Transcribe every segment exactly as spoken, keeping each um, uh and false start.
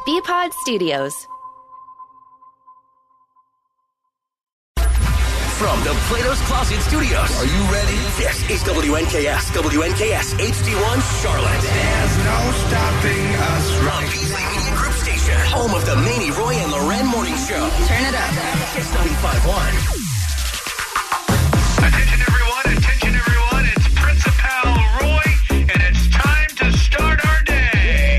B-Pod Studios. From the Plato's Closet Studios. Are you ready? This is W N K S, W N K S H D one Charlotte. There's no stopping us right Beasley Media Group Station. Home of the Manny, Roy, and Loren Morning Show. Turn it up. Kiss ninety-five point one. Attention everyone, attention everyone. It's Principal Roy, and it's time to start our day.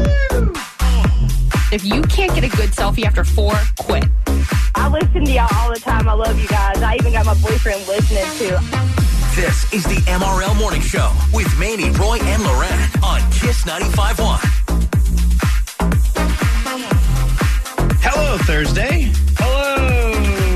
If you can't get a good selfie after four, quit. I listen to y'all all the time. I love you guys. I even got my boyfriend listening to. This is the M R L Morning Show with Manny, Roy, and Loren on Kiss ninety-five point one. Hello, Thursday. Hello.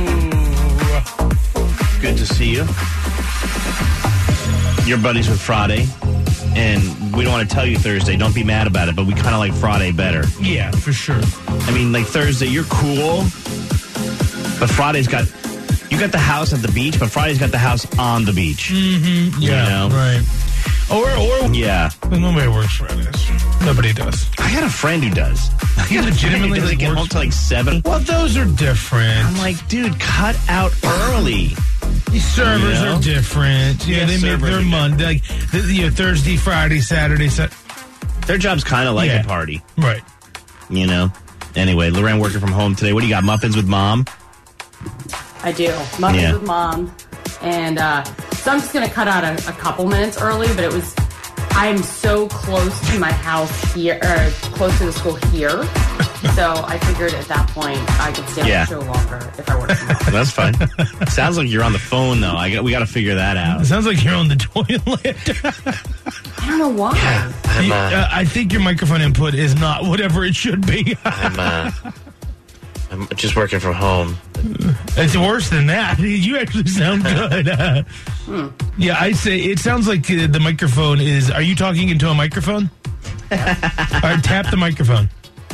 Good to see you. You're buddies with Friday, and we don't want to tell you Thursday. Don't be mad about it, but we kind of like Friday better. Yeah, for sure. I mean, like Thursday, you're cool, but Friday's got... You got the house at the beach, but Friday's got the house on the beach. Mm-hmm. Yeah, you know? right. Or, or yeah. Nobody works Fridays. Nobody does. I had a friend who does. He legitimately doesn't like, get home works- till like seven. Well, those are different. I'm like, dude, cut out early. These servers You know? are different. Yeah, Yeah, they make servers their are Monday, like the, you know, Thursday, Friday, Saturday, Saturday. Their job's kind of like Yeah. a party, Right. you know? Anyway, Loren working from home today. What do you got, muffins with mom? I do. Muffins Yeah. with mom. And uh, so I'm just going to cut out a, a couple minutes early, but it was, I'm so close to my house here, or close to the school here. So I figured at that point I could stay on Yeah. the show longer if I worked from home. That's fine. Sounds like you're on the phone, though. I got, we got to figure that out. It sounds like you're on the toilet. I don't know why. You- uh, I think your microphone input is not whatever it should be. I'm, uh, I'm just working from home. It's worse than that. You actually sound good. Uh, Hmm. Yeah, I'd say it sounds like uh, the microphone is. Are you talking into a microphone? All right, tap the microphone.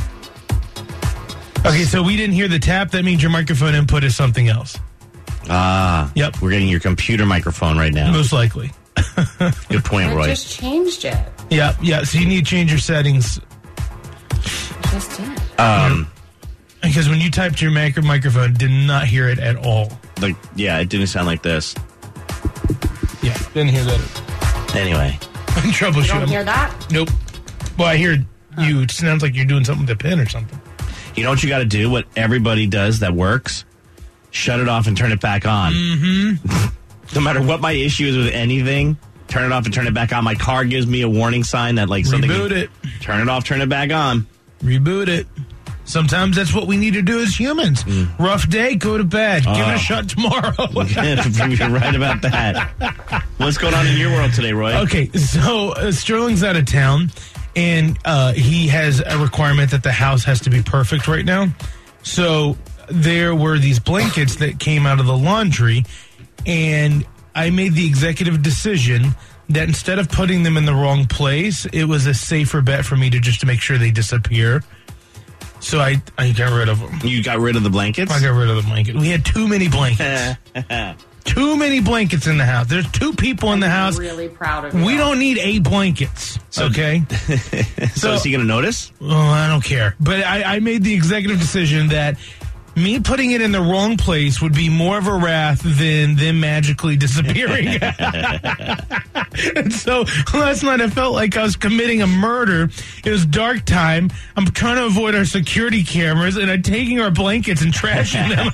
Okay, so we didn't hear the tap. That means your microphone input is something else. Ah. Yep. We're getting your computer microphone right now. Most likely. Good point, I Roy. just changed it. Yeah, yeah. So you need to change your settings. Just did. Um, Because when you typed your micro- microphone, did not hear it at all. like, yeah, it didn't sound like this. Yeah, didn't hear that. Anyway. You Troubleshoot. don't hear that? Nope. Well, I hear you. It sounds like you're doing something with a pen or something. You know what you got to do? What everybody does that works? Shut it off and turn it back on. Mm-hmm. No matter what my issue is with anything, turn it off and turn it back on. My car gives me a warning sign that like something. Reboot it. Turn it off, turn it back on. Reboot it. Sometimes that's what we need to do as humans. Rough day, go to bed. Give it Oh. a shot tomorrow. You're right about that. What's going on in your world today, Roy? Okay, so uh, Sterling's out of town, and uh, he has a requirement that the house has to be perfect right now. So there were these blankets that came out of the laundry, and I made the executive decision that instead of putting them in the wrong place, it was a safer bet for me to just to make sure they disappear. So I, I got rid of them. You got rid of the blankets? I got rid of the blanket. We had too many blankets. Too many blankets in the house. There's two people in the house. I'm really proud of you. We don't need eight blankets, okay? So is he going to notice? Well, I don't care. But I, I made the executive decision that me putting it in the wrong place would be more of a wrath than them magically disappearing. And so last night I felt like I was committing a murder. It was dark time. I'm trying to avoid our security cameras, and I'm taking our blankets and trashing them.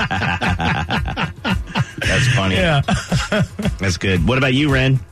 That's funny. Yeah. That's good. What about you, Ren?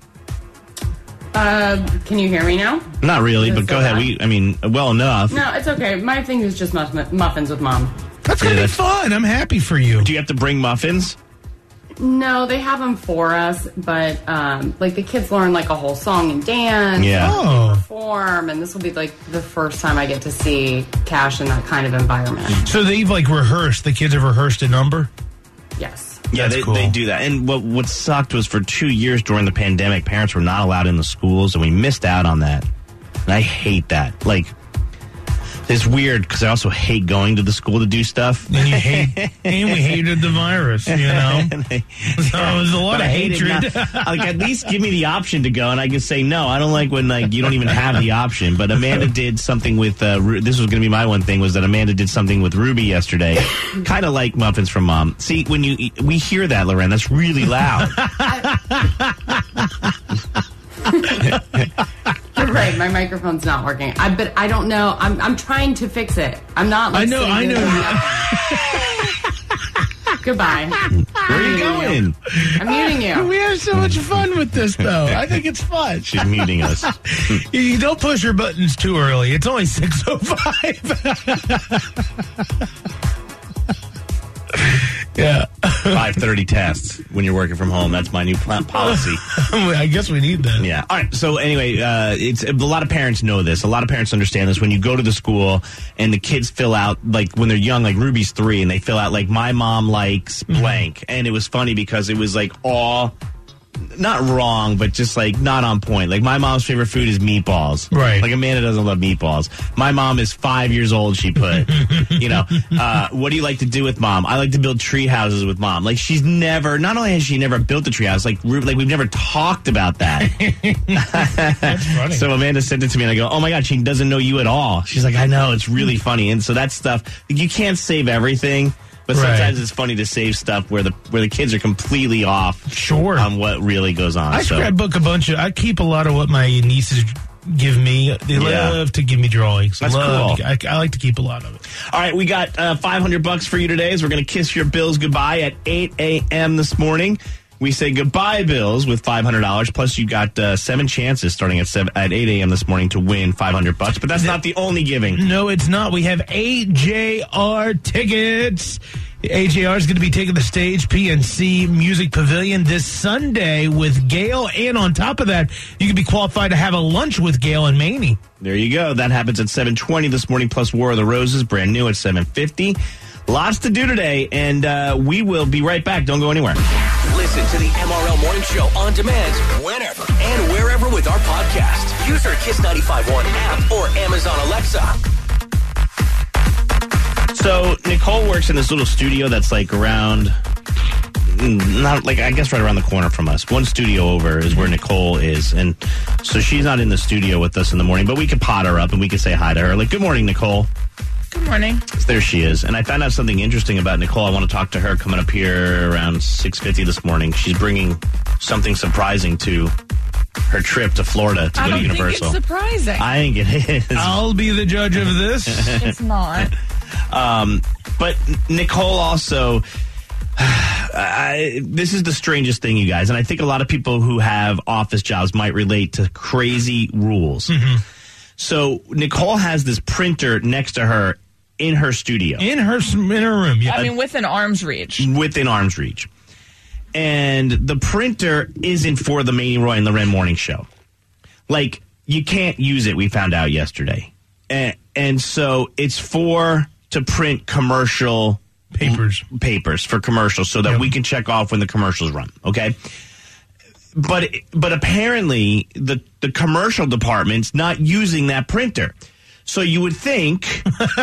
Uh, can you hear me now? Not really, Is it but go so ahead. bad? We, I mean, well enough. No, it's okay. My thing is just muff- muffins with mom. That's going to Yeah, be fun. I'm happy for you. Do you have to bring muffins? No, they have them for us, but um, like the kids learn like a whole song and dance. Yeah. Oh. Perform, and this will be like the first time I get to see Cash in that kind of environment. So they've like rehearsed. The kids have rehearsed a number? Yes. Yeah, That's they, cool. they do that. And what what sucked was for two years during the pandemic, parents were not allowed in the schools, and we missed out on that. And I hate that. Like, It's weird because I also hate going to the school to do stuff. And you hate, and we hated the virus, you know? I, so it was a lot but of I hate hatred. it not, like, at least give me the option to go, and I can say no. I don't like when like you don't even have the option. But Amanda did something with, uh, Ru- this was going to be my one thing, was that Amanda did something with Ruby yesterday, kind of like muffins from Mom. See, when you we hear that, Loren, that's really loud. You're right. My microphone's not working. I but I don't know. I'm I'm trying to fix it. I'm not. Like, I know. I know. Goodbye. Where are you going? I'm muting you. We have so much fun with this, though. I think it's fun. She's muting us. You don't push your buttons too early. It's only six oh five. Yeah. five thirty tests when you're working from home. That's my new plant policy. I guess we need that. Yeah. All right. So anyway, uh, it's a lot of parents know this. A lot of parents understand this. When you go to the school and the kids fill out, like when they're young, like Ruby's three, and they fill out like my mom likes blank. Mm-hmm. And it was funny because it was like all not wrong, but just like not on point. Like my mom's favorite food is meatballs. Right. Like Amanda doesn't love meatballs. My mom is five years old. She put, you know, uh, what do you like to do with Mom? I like to build tree houses with Mom. Like she's never, not only has she never built a tree house, like, like we've never talked about that. That's funny. So Amanda sent it to me and I go, oh my God, she doesn't know you at all. She's like, I know, it's really funny. And so that stuff, you can't save everything. But Right. sometimes it's funny to save stuff where the where the kids are completely off Sure. on what really goes on. I so. scrapbook a bunch of. I keep a lot of what my nieces give me. They Yeah. love to give me drawings. That's love cool. to- I, I like to keep a lot of it. All right, we got uh, five hundred bucks for you today. As we're going to kiss your bills goodbye at eight a.m. this morning. We say goodbye, Bills, with five hundred dollars. Plus, you got uh, seven chances starting at seven, at eight a.m. this morning to win five hundred bucks. But that's not the only giving. No, it's not. We have A J R tickets. A J R is going to be taking the stage, P N C Music Pavilion, this Sunday with Gail. And on top of that, you can be qualified to have a lunch with Gail and Maney. There you go. That happens at seven twenty this morning, plus War of the Roses, brand new at seven fifty. Lots to do today, and uh, we will be right back. Don't go anywhere. Listen to the M R L Morning Show on demand whenever and wherever with our podcast. Use our Kiss ninety-five point one app or Amazon Alexa. So Nicole works in this little studio that's like around, not like I guess right around the corner from us. One studio over is where Nicole is, and so she's not in the studio with us in the morning. But we could pot her up and we could say hi to her. Like, good morning, Nicole. Good morning. There she is. And I found out something interesting about Nicole. I want to talk to her coming up here around six fifty this morning. She's bringing something surprising to her trip to Florida to I go don't to Universal. think it's surprising. I think it is. I'll be the judge of this. It's not. Um, but Nicole also, I, this is the strangest thing, you guys. And I think a lot of people who have office jobs might relate to crazy rules. Mm-hmm. So Nicole has this printer next to her in her studio. In her in her room, yeah. I mean, within arm's reach. Within arm's reach. And the printer isn't for the Maney, Roy, and Loren morning show. Like, you can't use it, we found out yesterday. And, and so it's for to print commercial Papers. papers for commercials so that Yep. we can check off when the commercials run, okay? But but apparently the, the commercial department's not using that printer. So you would think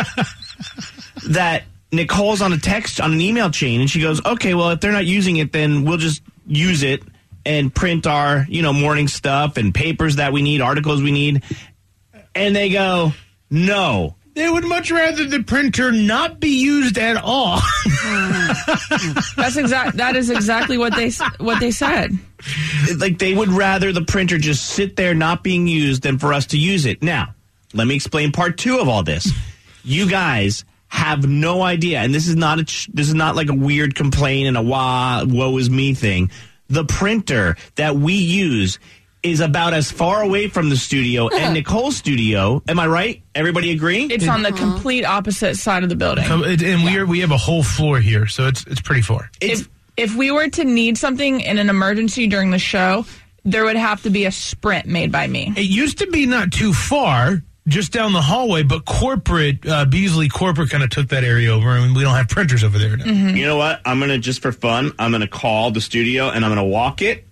that Nicole's on a text, on an email chain, and she goes, okay, well, if they're not using it, then we'll just use it and print our, you know, morning stuff and papers that we need, articles we need. And they go, no. They would much rather the printer not be used at all. That's exact. That is exactly what they what they said. Like, they would rather the printer just sit there not being used than for us to use it. Now, let me explain part two of all this. You guys have no idea, and this is not a ch- this is not like a weird complaint and a wah, woe is me thing. The printer that we use is about as far away from the studio and Nicole's studio. Am I right? Everybody agree? It's on the complete opposite side of the building. So it, and we are we have a whole floor here, so it's it's pretty far. It's, If if we were to need something in an emergency during the show, there would have to be a sprint made by me. It used to be not too far, just down the hallway, but corporate, uh, Beasley corporate kind of took that area over, and we don't have printers over there now. you know what? I'm going to, just for fun, I'm going to call the studio and I'm going to walk it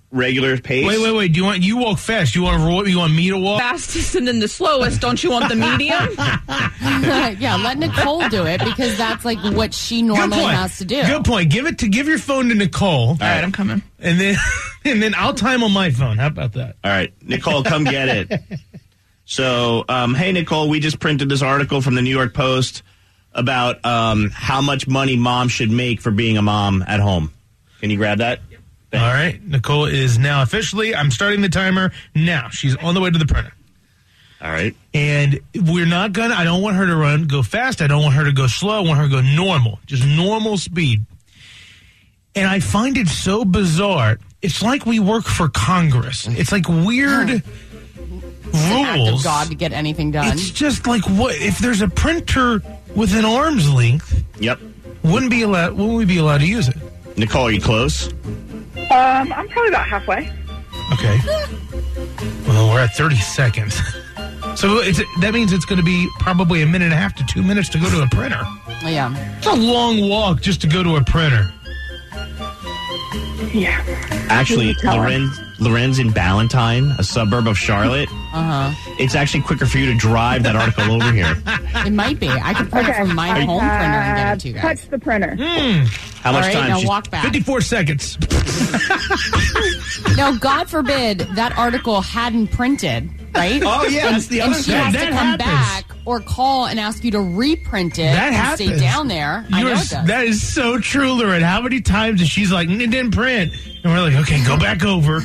regular pace. Wait, wait, wait. Do you want you walk fast? Do you want to roll? You want me to walk? Fastest and then the slowest. Don't you want the medium? Yeah, let Nicole do it because that's like what she normally has to do. Good point. Give it to give your phone to Nicole. All right, I'm coming. And then and then I'll time on my phone. How about that? All right, Nicole, come get it. So, um, hey, Nicole, we just printed this article from the New York Post about um, how much money mom should make for being a mom at home. Can you grab that? All right. Nicole is now officially, I'm starting the timer now. She's on the way to the printer. All right. And we're not going to, I don't want her to run, go fast. I don't want her to go slow. I want her to go normal, just normal speed. And I find it so bizarre. It's like we work for Congress. It's like weird It's an act of rules. God to get anything done. It's just like what if there's a printer with an arm's length? Yep. Wouldn't be allowed. Wouldn't we be allowed to use it? Nicole, are you close? Um, I'm probably about halfway. Okay. Well, we're at thirty seconds. So it's, that means it's going to be probably a minute and a half to two minutes to go to a printer. Yeah. It's a long walk just to go to a printer. Yeah. Actually, Lorenz, Lorenz in Ballantyne, a suburb of Charlotte. Uh huh. It's actually quicker for you to drive that article over here. It might be. I could print it from my home printer and get it to you guys. Touch the printer. How much All right, time? now She's- walk back. fifty-four seconds. Now, God forbid that article hadn't printed, right? Oh, yeah, that's the and other she thing. has That to come happens. back or call and ask you to reprint it That and happens. stay down there. I know You're- it does. that is so true, Lorraine. How many times is she's like, it didn't print? And we're like, okay, go back over.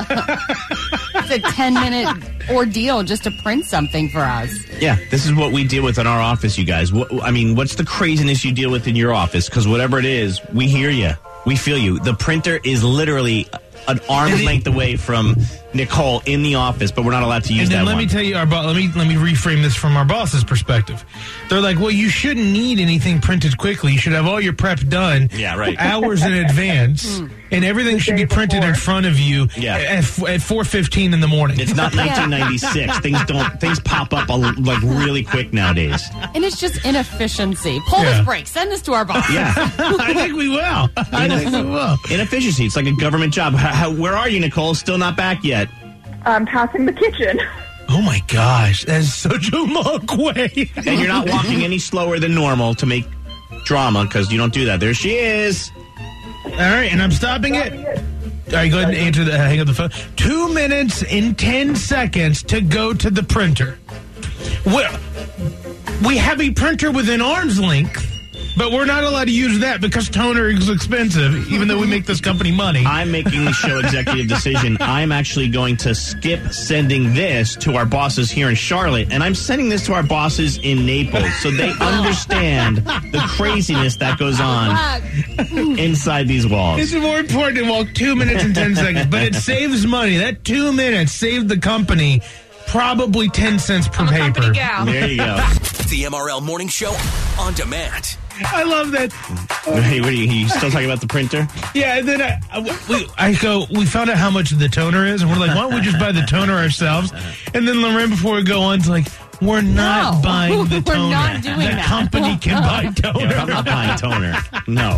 It's a ten-minute ordeal just to print something for us. Yeah, this is what we deal with in our office, you guys. What, I mean, what's the craziness you deal with in your office? Because whatever it is, we hear you. We feel you. The printer is literally an arm's length away from Nicole in the office, but we're not allowed to use And then that let one. me tell you, our bo- let me let me reframe this from our boss's perspective. They're like, well, you shouldn't need anything printed quickly. You should have all your prep done, Yeah, right. hours in advance, and everything should be printed in front of you Yeah. at, at four fifteen in the morning. It's not nineteen ninety-six. Things don't. Things pop up a, like really quick nowadays. And it's just inefficiency. Pull Yeah. this break. Send this to our boss. Yeah, I think we will. I think we will. inefficiency. It's like a government job. How, how, where are you, Nicole? Still not back yet. I'm passing the kitchen. Oh my gosh, that is such a long way. And you're not walking any slower than normal to make drama because you don't do that. There she is. All right, and I'm stopping it. All right, go ahead and answer the, uh, hang up the phone. Two minutes and ten seconds to go to the printer. Well, we have a printer with an arm's length, but we're not allowed to use that because toner is expensive, even though we make this company money. I'm making the show executive decision. I'm actually going to skip sending this to our bosses here in Charlotte, and I'm sending this to our bosses in Naples so they understand the craziness that goes on inside these walls. It's more important to walk two minutes and ten seconds, but it saves money. That two minutes saved the company probably ten cents per I'm a paper. company gal. There you go. The M R L Morning Show on demand. I love that. Hey, what are you, you still talking about the printer? Yeah, and then I, I, we, I go, we found out how much the toner is, and we're like, why don't we just buy the toner ourselves? And then Lorraine, before we go on, is like, we're not No, buying the we're toner. not doing the that. company can buy toner. Yeah, I'm not buying toner. No.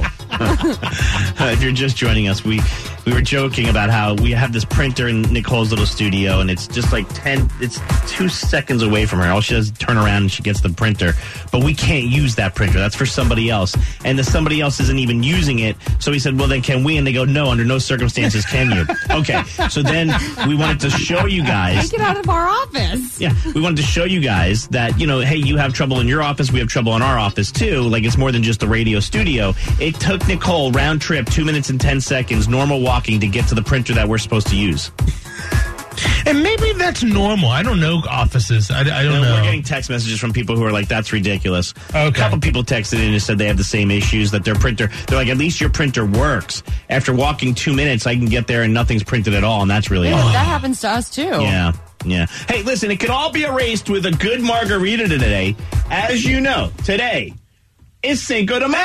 If you're just joining us, we we were joking about how we have this printer in Nicole's little studio, and it's just like ten, it's two seconds away from her. All she does is turn around and she gets the printer. But we can't use that printer. That's for somebody else. And the somebody else isn't even using it. So we said, well, then can we? And they go, no, under no circumstances can you. Okay. So then we wanted to show you guys. Take it out of our office. Yeah, we wanted to show you guys that, you know, hey, you have trouble in your office, we have trouble in our office too. Like, it's more than just the radio studio. It took Nicole round trip, two minutes and ten seconds, normal walking to get to the printer that we're supposed to use. And maybe that's normal. I don't know offices. I, I don't You know, know. We're getting text messages from people who are like, that's ridiculous. Okay. A couple people texted in and said they have the same issues, that their printer, they're like, at least your printer works. After walking two minutes, I can get there and nothing's printed at all, and that's really Yeah, awesome. that happens to us too. Yeah, yeah. Hey, listen, it can all be erased with a good margarita today. As you know, today is Cinco de Mayo.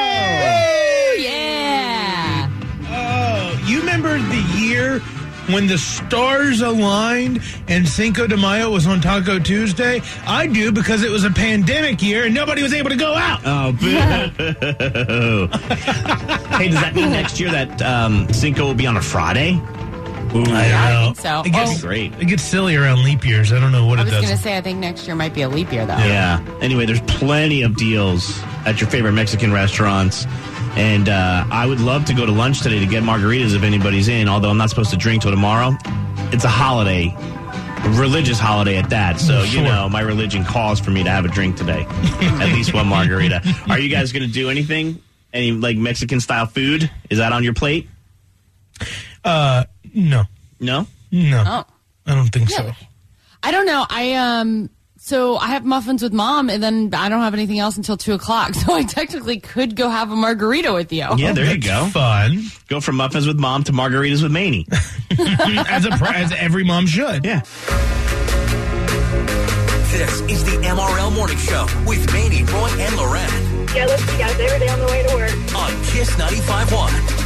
Yeah. Oh, you remember the year when the stars aligned and Cinco de Mayo was on Taco Tuesday? I do, because it was a pandemic year and nobody was able to go out. Oh, boo. Hey, does that mean next year that um, Cinco will be on a Friday? I don't Yeah, I know. think so. It gets, Oh. Great. it gets silly around leap years. I don't know what I it was does. going to say, I think next year might be a leap year, though. Yeah. Anyway, there's plenty of deals at your favorite Mexican restaurants. And uh, I would love to go to lunch today to get margaritas if anybody's in, although I'm not supposed to drink till tomorrow. It's a holiday, a religious holiday at that. So, Sure. you know, my religion calls for me to have a drink today. At least one margarita. Are you guys going to do anything? Any, like, Mexican-style food? Is that on your plate? Uh, no. No? No. Oh. I don't think so. I don't know. I um. So I have muffins with Mom, and then I don't have anything else until two o'clock. So I technically could go have a margarita with you. Yeah, there you go. That's fun. Go from muffins with Mom to margaritas with Maney. as, a, pr- as every mom should. Yeah. This is the M R L Morning Show with Maney, Roy, and Loren Yeah, listen to you guys every day on the way to work. on Kiss ninety-five point one.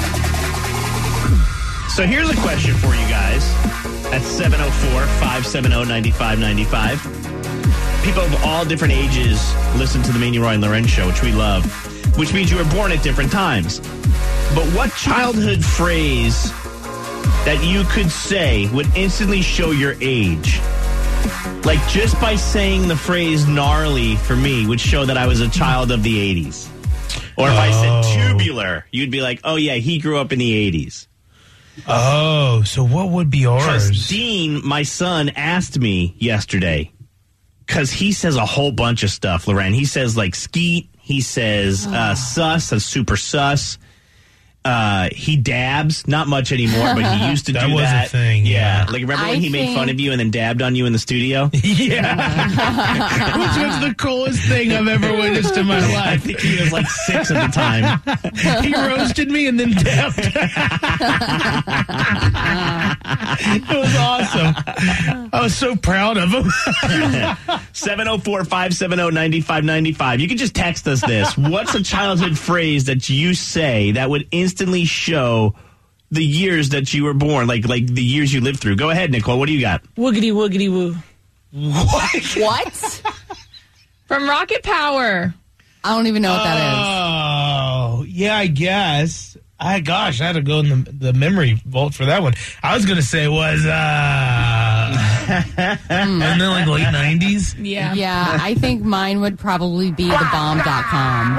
So here's a question for you guys at seven oh four, five seven oh, nine five nine five. People of all different ages listen to the Maney, Roy, and Loren show, which we love, which means you were born at different times. But what childhood phrase that you could say would instantly show your age? Like, just by saying the phrase gnarly for me would show that I was a child of the eighties. Or if I Oh. said tubular, you'd be like, oh yeah, he grew up in the eighties. Oh, so what would be Because ours? Dean, my son, asked me yesterday, because he says a whole bunch of stuff, Loren. He says, like, skeet. He says uh, sus, that's super sus. Uh, he dabs, not much anymore, but he used to That do was a that. thing, yeah. Like, remember I when he made think- fun of you and then dabbed on you in the studio? Yeah. Which was the coolest thing I've ever witnessed in my I life. think he was like six at the time. He roasted me and then dabbed. It was awesome. I was so proud of him. seven oh four, five seven oh, nine five nine five. You can just text us this. What's a childhood phrase that you say that would instantly show the years that you were born, like like the years you lived through? Go ahead, Nicole. What do you got? Woogity woogity woo. What? From Rocket Power. I don't even know what that Oh, yeah, I guess. I gosh, I had to go in the, the memory vault for that one. I was gonna say was uh, and then like late nineties. Yeah. is. Yeah, I think mine would probably be the bomb dot com.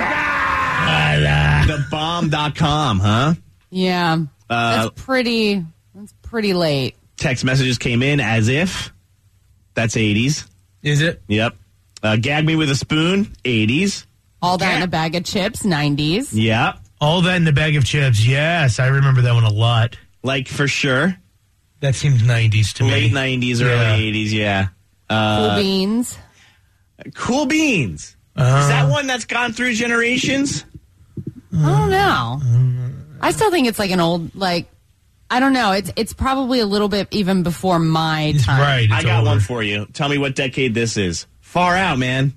The bomb dot com, huh? Yeah. Uh, that's pretty that's pretty late. Text messages came in as if. That's eighties. Is it? Yep. Uh, gag me with a spoon, eighties. All that in a bag of chips, nineties. Yep. All that in a bag of chips. Yes, I remember that one a lot. Like, for sure. That seems nineties to me. Late nineties, Yeah. early eighties, yeah. Uh, Cool beans. Cool Beans. Uh, Is that one that's gone through generations? I don't know. I still think it's like an old, like, I don't know. It's it's probably a little bit even before my It's time. right. It's I got older. one for you. Tell me what decade this is. Far out, man.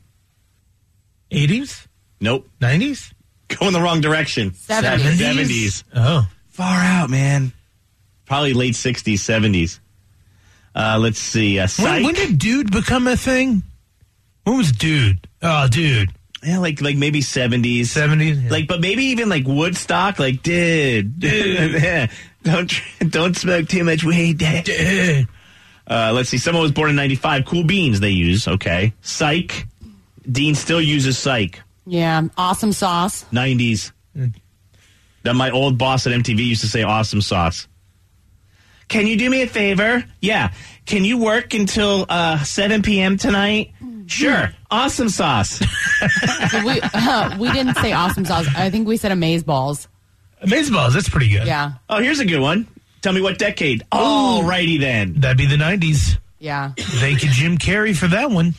eighties? Nope. nineties? Going the wrong direction. seventies. seventies. Oh. Far out, man. Probably late sixties, seventies. Uh, let's see. Uh, When, Psych. when did dude become a thing? When was dude? Oh, dude. yeah, like like maybe seventies. seventies? Yeah. Like, but maybe even like Woodstock. Like, dude, dude, don't tr- don't smoke too much weed, dude. Dude. Uh, let's see. Someone was born in ninety-five. Cool Beans. They use. Okay. Psych. Dean still uses Psych. Yeah. Awesome sauce. nineties. That my old boss at M T V used to say awesome sauce. Can you do me a favor? Yeah. Can you work until uh, seven p.m. tonight? Sure. Awesome sauce. we uh, we didn't say awesome sauce. I think we said amazeballs. Amazeballs, that's pretty good. Yeah. Oh, here's a good one. Tell me what decade. All righty then. That'd be the nineties. Yeah. Thank you, Jim Carrey, for that one.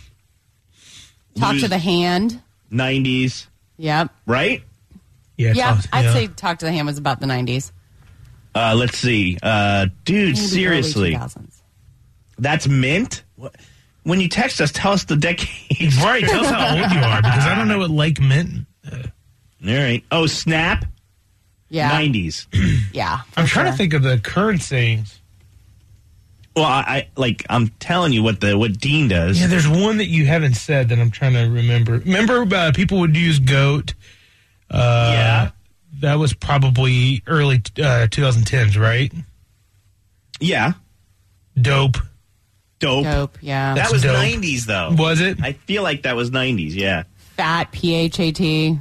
Talk Lose- to the hand. nineties. Yep. Right? Yeah, Yeah. talk- I'd yeah. say talk to the hand was about the nineties. Uh, let's see. Uh, dude, Maybe seriously. early two thousands. That's mint? What? When you text us, tell us the decade. Right, tell us how old you are, because I don't know what Lake meant. All right. Oh, Snap? Yeah. nineties. Yeah. for I'm trying sure. to think of the current sayings. Well, I, I like. I'm telling you what the what Dean does. Yeah, there's one that you haven't said that I'm trying to remember. Remember, uh, people would use goat. Uh, Yeah. That was probably early uh, twenty tens, right? Yeah. Dope. Dope. Dope, yeah. That That's was dope. nineties, though. Was it? I feel like that was nineties, yeah. Fat, P H A T.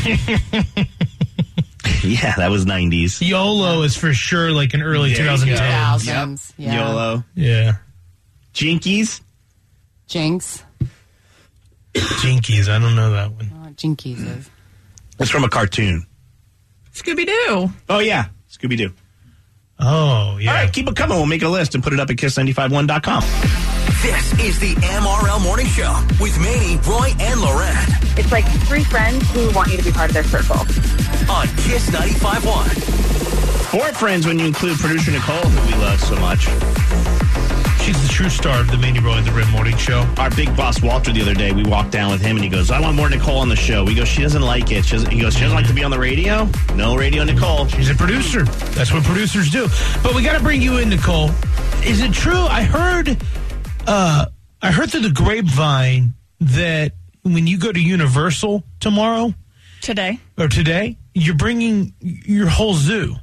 Yeah, that was nineties. YOLO is for sure like an early There you twenty go. ten. Thousands. Yeah. YOLO. Yeah. Jinkies. Jinx. Jinkies. I don't know that one. Oh, Jinkies is. It's from a cartoon. Scooby-Doo. Oh, yeah. Scooby-Doo. Oh, yeah. All right, keep it coming. We'll make a list and put it up at kiss nine five one dot com. This is the M R L Morning Show with Manny, Roy, and Lorette It's like three friends who want you to be part of their circle. on Kiss ninety-five point one. Four friends when you include producer Nicole, who we love so much. She's the true star of the Manny Roy and the Rim Morning Show. Our big boss, Walter, the other day, we walked down with him, and he goes, I want more Nicole on the show. We go, she doesn't like it. She doesn't, he goes, she doesn't like to be on the radio? No radio, Nicole. She's a producer. That's what producers do. But we got to bring you in, Nicole. Is it true? I heard, uh, I heard through the grapevine that when you go to Universal tomorrow Today. or today, you're bringing your whole zoo.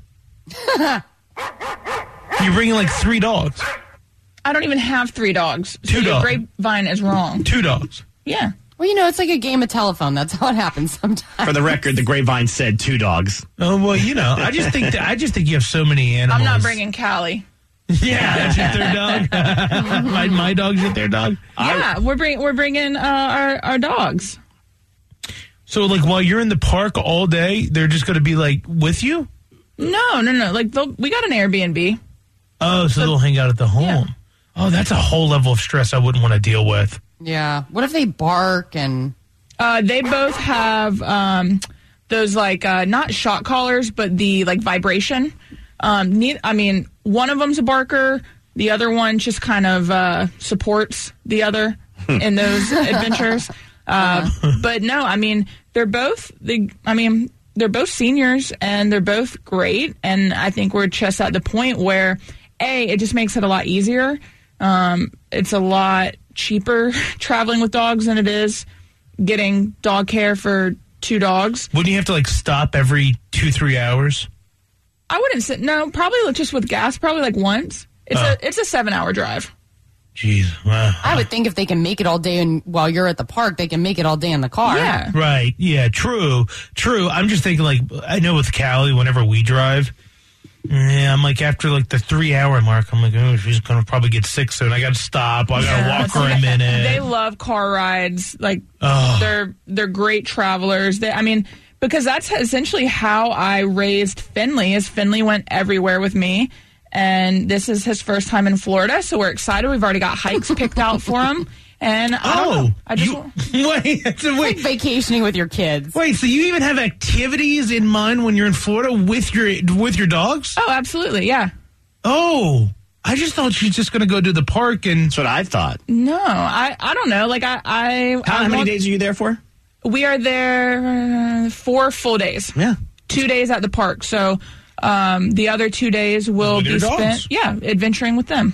You're bringing like three dogs. I don't even have three dogs. So Two your dogs. grapevine is wrong. Two dogs. Yeah. Well, you know, it's like a game of telephone. That's how it happens sometimes. For the record, the grapevine said two dogs. Oh well, you know, I just think that I just think you have so many animals. I'm not bringing Callie. Yeah, that's your third dog. my my dog's your third dog. Yeah, we're bring we're bringing uh, our our dogs. So like while you're in the park all day, they're just going to be like with you. No, no, no. Like they'll- we got an Airbnb. Oh, so they'll hang out at the home. Yeah. Oh, that's a whole level of stress I wouldn't want to deal with. Yeah. What if they bark and... Uh, they both have um, those like uh, not shot collars, but the like vibration. Um, ne- I mean, one of them's a barker. The other one just kind of uh, supports the other in those adventures. Uh, but no, I mean, they're both. They, I mean, they're both seniors and they're both great. And I think we're just at the point where, A, it just makes it a lot easier. Um, it's a lot cheaper traveling with dogs than it is getting dog care for two dogs. Wouldn't you have to like stop every two, three hours? I wouldn't say no. Probably just with gas. Probably like once. It's Oh. a it's a seven hour drive. Jeez. Wow. I would think if they can make it all day and while you're at the park, they can make it all day in the car. Yeah. Right. Yeah. True. True. I'm just thinking like I know with Callie, whenever we drive, yeah, I'm like after like the three hour mark, I'm like, oh, she's gonna probably get sick soon. I got to stop. I got to Yeah. walk her a minute. They love car rides. Like Oh. they're they're great travelers. They, I mean, because that's essentially how I raised Finley. Is Finley went everywhere with me, and this is his first time in Florida, so we're excited. We've already got hikes picked out for him, and I don't Oh, know. I just you, wait, so Like wait, vacationing with your kids. wait. So you even have activities in mind when you're in Florida with your with your dogs? oh, absolutely, yeah. Oh, I just thought she's just going to go to the park and. That's what I thought. No, I I don't know. Like I I How, I how many want- days are you there for? We are there uh, four full days. Yeah. Two days at the park. So um, the other two days will With be your spent, dogs. yeah, adventuring with them.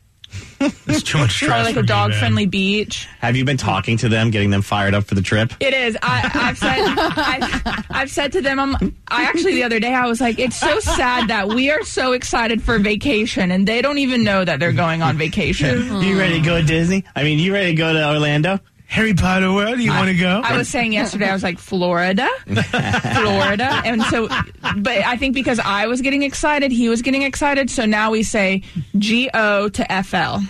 It's too much stress. Probably like for a me, dog man. friendly beach. Have you been talking to them, getting them fired up for the trip? It is. I, I've said. I, I've said to them. I'm, I actually the other day I was like, it's so sad that we are so excited for vacation and they don't even know that they're going on vacation. You ready to go to Disney? I mean, you ready to go to Orlando? Harry Potter World. You want to go? I was saying yesterday, I was like, Florida, Florida. And so, but I think because I was getting excited, he was getting excited. So now we say G O to F L.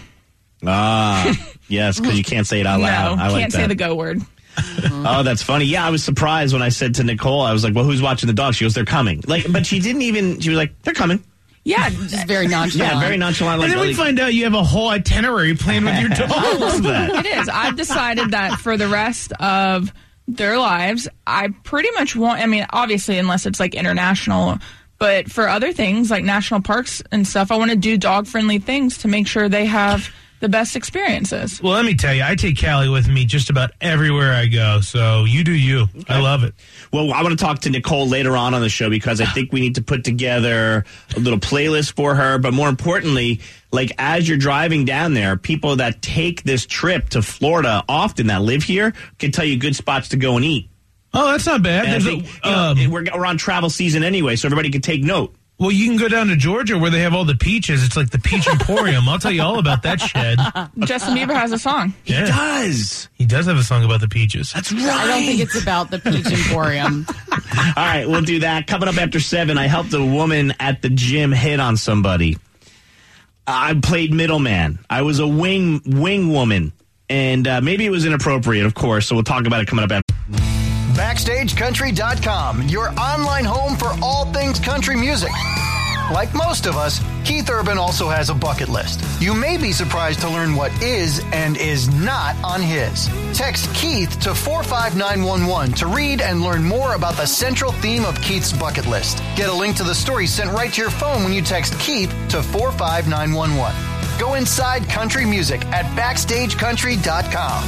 Ah, yes, because you can't say it out No, loud. I like can't that. say the go word. Oh, that's funny. Yeah, I was surprised when I said to Nicole, I was like, well, who's watching the dogs? She goes, they're coming. Like, but she didn't even, she was like, they're coming. Yeah. Just very nonchalant. Yeah, very nonchalant. Like, and then we like- find out you have a whole itinerary planned with your I dogs. love that. It is. I've decided that for the rest of their lives, I pretty much want, I mean, obviously, unless it's like international, but for other things like national parks and stuff, I want to do dog friendly things to make sure they have the best experiences. Well, let me tell you, I take Callie with me just about everywhere I go. So you do you. I love it. Well, I want to talk to Nicole later on on the show because I think we need to put together a little playlist for her. But more importantly, like as you're driving down there, people that take this trip to Florida often that live here can tell you good spots to go and eat. Oh, that's not bad. And I There's think, a, you know, um, we're, we're on travel season anyway, so everybody can take note. Well, you can go down to Georgia where they have all the peaches. It's like the Peach Emporium. I'll tell you all about that shed. Justin Bieber has a song. He Yeah. does. He does have a song about the peaches. That's right. I don't think it's about the Peach Emporium. All right, we'll do that. Coming up after seven, I helped a woman at the gym hit on somebody. I played middleman. I was a wing wing woman, and uh, maybe it was inappropriate, of course, so we'll talk about it coming up after. Backstage Country dot com, your online home for all things country music. Like most of us, Keith Urban also has a bucket list. You may be surprised to learn what is and is not on his. Text Keith to four five nine one one to read and learn more about the central theme of Keith's bucket list. Get a link to the story sent right to your phone when you text Keith to four five nine one one. Go inside country music at Backstage Country dot com.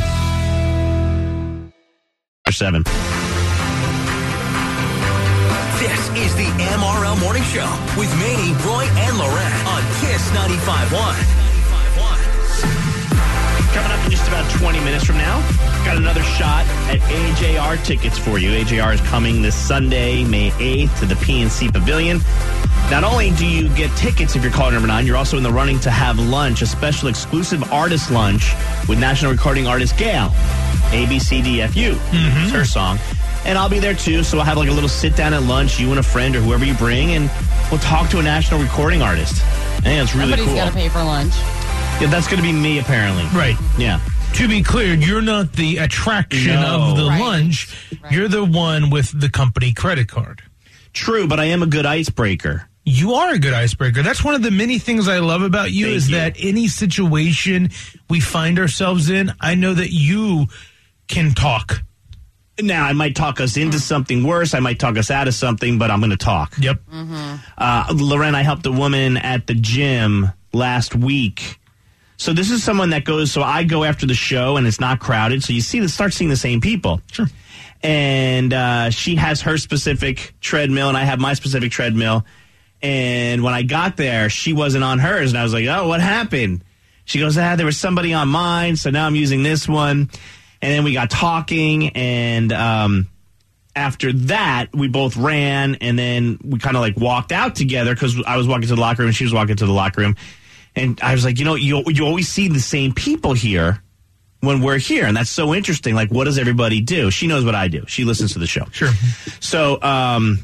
Seven. This is the M R L Morning Show with Manny, Roy, and Loren on Kiss ninety-five point one. Coming up in just about twenty minutes from now, got another shot at A J R tickets for you. A J R is coming this Sunday, May eighth, to the P N C Pavilion. Not only do you get tickets if you're caller number nine, you're also in the running to have lunch, a special exclusive artist lunch with national recording artist Gail. A B C D F U. Mm-hmm. It's her song. And I'll be there too, so we'll have like a little sit down at lunch, you and a friend or whoever you bring, and we'll talk to a national recording artist. I think that's really Somebody's cool. got to pay for lunch. Yeah, that's going to be me, apparently. Right. Yeah. To be clear, you're not the attraction No. of the Right. lunch. Right. You're the one with the company credit card. True, but I am a good icebreaker. You are a good icebreaker. That's one of the many things I love about you Thank is you. that any situation we find ourselves in, I know that you can talk. Now, I might talk us into something worse. I might talk us out of something, but I'm going to talk. Yep. Uh, Loren, I helped a woman at the gym last week. So this is someone that goes, so I go after the show and it's not crowded. So you see, the start seeing the same people. Sure. And uh, she has her specific treadmill and I have my specific treadmill. And when I got there, she wasn't on hers. And I was like, oh, what happened? She goes, ah, there was somebody on mine. So now I'm using this one. And then we got talking, and um, after that, we both ran, and then we kind of like walked out together because I was walking to the locker room and she was walking to the locker room. And I was like, you know, you you always see the same people here when we're here, and that's so interesting. Like, what does everybody do? She knows what I do. She listens to the show. Sure. So um,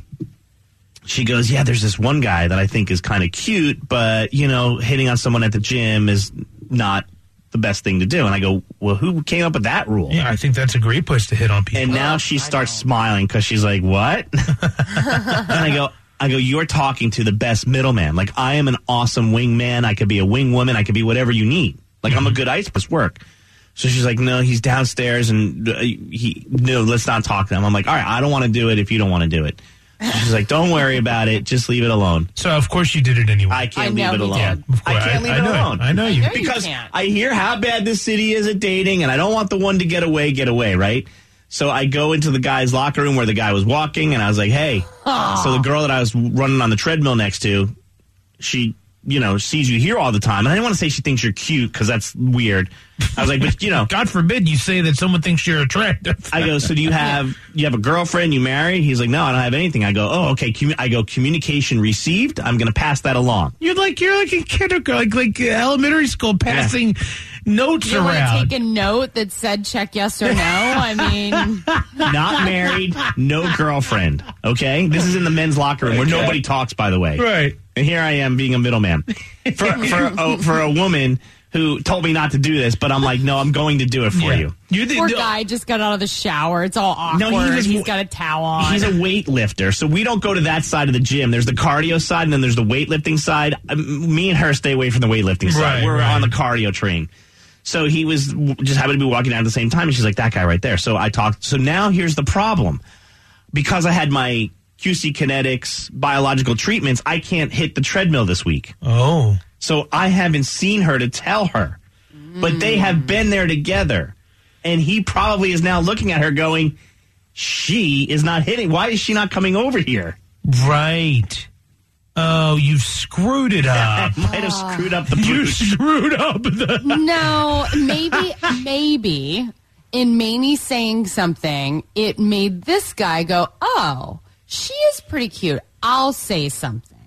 she goes, yeah, there's this one guy that I think is kind of cute, but, you know, hitting on someone at the gym is not the best thing to do. And I go, well, who came up with that rule? Yeah, I think that's a great place to hit on people. And now she starts smiling because she's like, what? And I go, I go, you're talking to the best middleman. Like, I am an awesome wingman. I could be a wing woman. I could be whatever you need. Like, I'm a good ice plus work. So she's like, no, he's downstairs and uh, he, no, let's not talk to him. I'm like, all right, I don't want to do it if you don't want to do it. She's like, don't worry about it. Just leave it alone. So, of course, you did it anyway. I can't I know leave it he alone. did. Of course, I can't leave I, it I know, alone. I know you. I know you Because can't. I hear how bad this city is at dating, and I don't want the one to get away, get away, right? So I go into the guy's locker room where the guy was walking, and I was like, hey. So the girl that I was running on the treadmill next to, she, you know, sees you here all the time. And I didn't want to say she thinks you're cute because that's weird. I was like, but, you know. God forbid you say that someone thinks you're attractive. I go, so do you have you have a girlfriend? You married? He's like, no, I don't have anything. I go, oh, okay. Commu- I go, communication received. I'm going to pass that along. You're like you're like in kindergarten, like, like uh, elementary school, passing notes You want to around. take a note that said check yes or no? I mean, Not married, no girlfriend. Okay, this is in the men's locker room where Okay. nobody talks. By the way, Right. And here I am being a middleman for for a, for a woman who told me not to do this, but I'm like, no, I'm going to do it for Yeah. you. You're the, poor the- guy just got out of the shower. It's all awkward. No, he was- He's got a towel on. He's a weightlifter, so we don't go to that side of the gym. There's the cardio side, and then there's the weightlifting side. Um, me and her stay away from the weightlifting side. Right, We're right. on the cardio train. So he was just happened to be walking down at the same time, and she's like, that guy right there. So I talked. So now here's the problem. Because I had my Q C Kinetics biological treatments, I can't hit the treadmill this week. Oh. So I haven't seen her to tell her. But they have been there together. And he probably is now looking at her going, she is not hitting. Why is she not coming over here? Right. Oh, you screwed it up. I might have screwed up the You booth. screwed up the. No, maybe, maybe in Mamie saying something, it made this guy go, oh, she is pretty cute. I'll say something.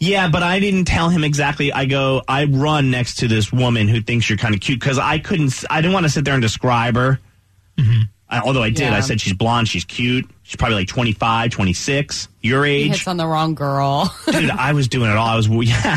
Yeah, but I didn't tell him exactly. I go, I run next to this woman who thinks you're kind of cute because I couldn't, I didn't want to sit there and describe her. Mm-hmm. I, although I did. Yeah. I said she's blonde, she's cute. She's probably like twenty-five, twenty-six, your He age. hits on the wrong girl. Dude, I was doing it all. I was,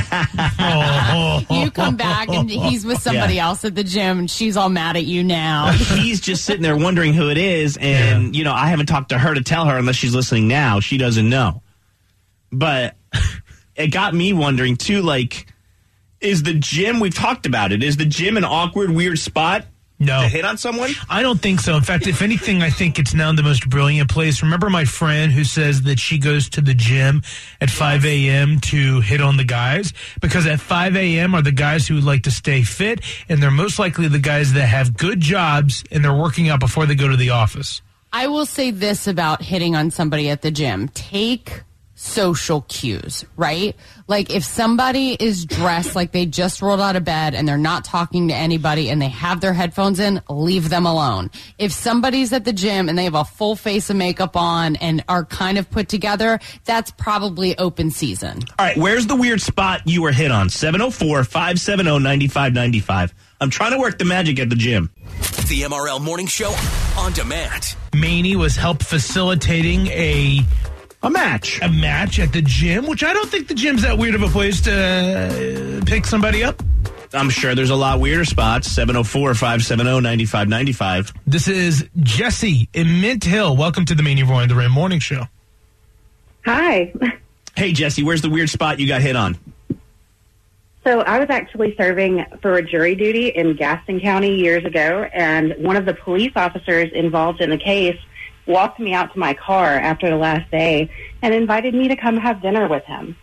You come back and he's with somebody Yeah. else at the gym and she's all mad at you now. he's just sitting there wondering who it is. And, you know, I haven't talked to her to tell her unless she's listening now. She doesn't know. But it got me wondering, too, like, is the gym, we've talked about it, is the gym an awkward, weird spot No. to hit on someone? I don't think so. In fact, if anything, I think it's now the most brilliant place. Remember my friend who says that she goes to the gym at five a.m. to hit on the guys? Because at five a.m. are the guys who like to stay fit, and they're most likely the guys that have good jobs, and they're working out before they go to the office. I will say this about hitting on somebody at the gym. Take social cues, right? Like if somebody is dressed like they just rolled out of bed and they're not talking to anybody and they have their headphones in, leave them alone. If somebody's at the gym and they have a full face of makeup on and are kind of put together, that's probably open season. All right, where's the weird spot you were hit on? seven oh four, five seven oh, nine five nine five. I'm trying to work the magic at the gym. The M R L Morning Show on demand. Maney was help facilitating a A match. a match at the gym, which I don't think the gym's that weird of a place to uh, pick somebody up. I'm sure there's a lot weirder spots. seven oh four, five seven oh, nine five nine five. This is Jesse in Mint Hill. Welcome to the Maney Roy and the Ram Morning Show. Hi. Hey, Jesse, where's the weird spot you got hit on? So I was actually serving for a jury duty in Gaston County years ago, and one of the police officers involved in the case walked me out to my car after the last day and invited me to come have dinner with him.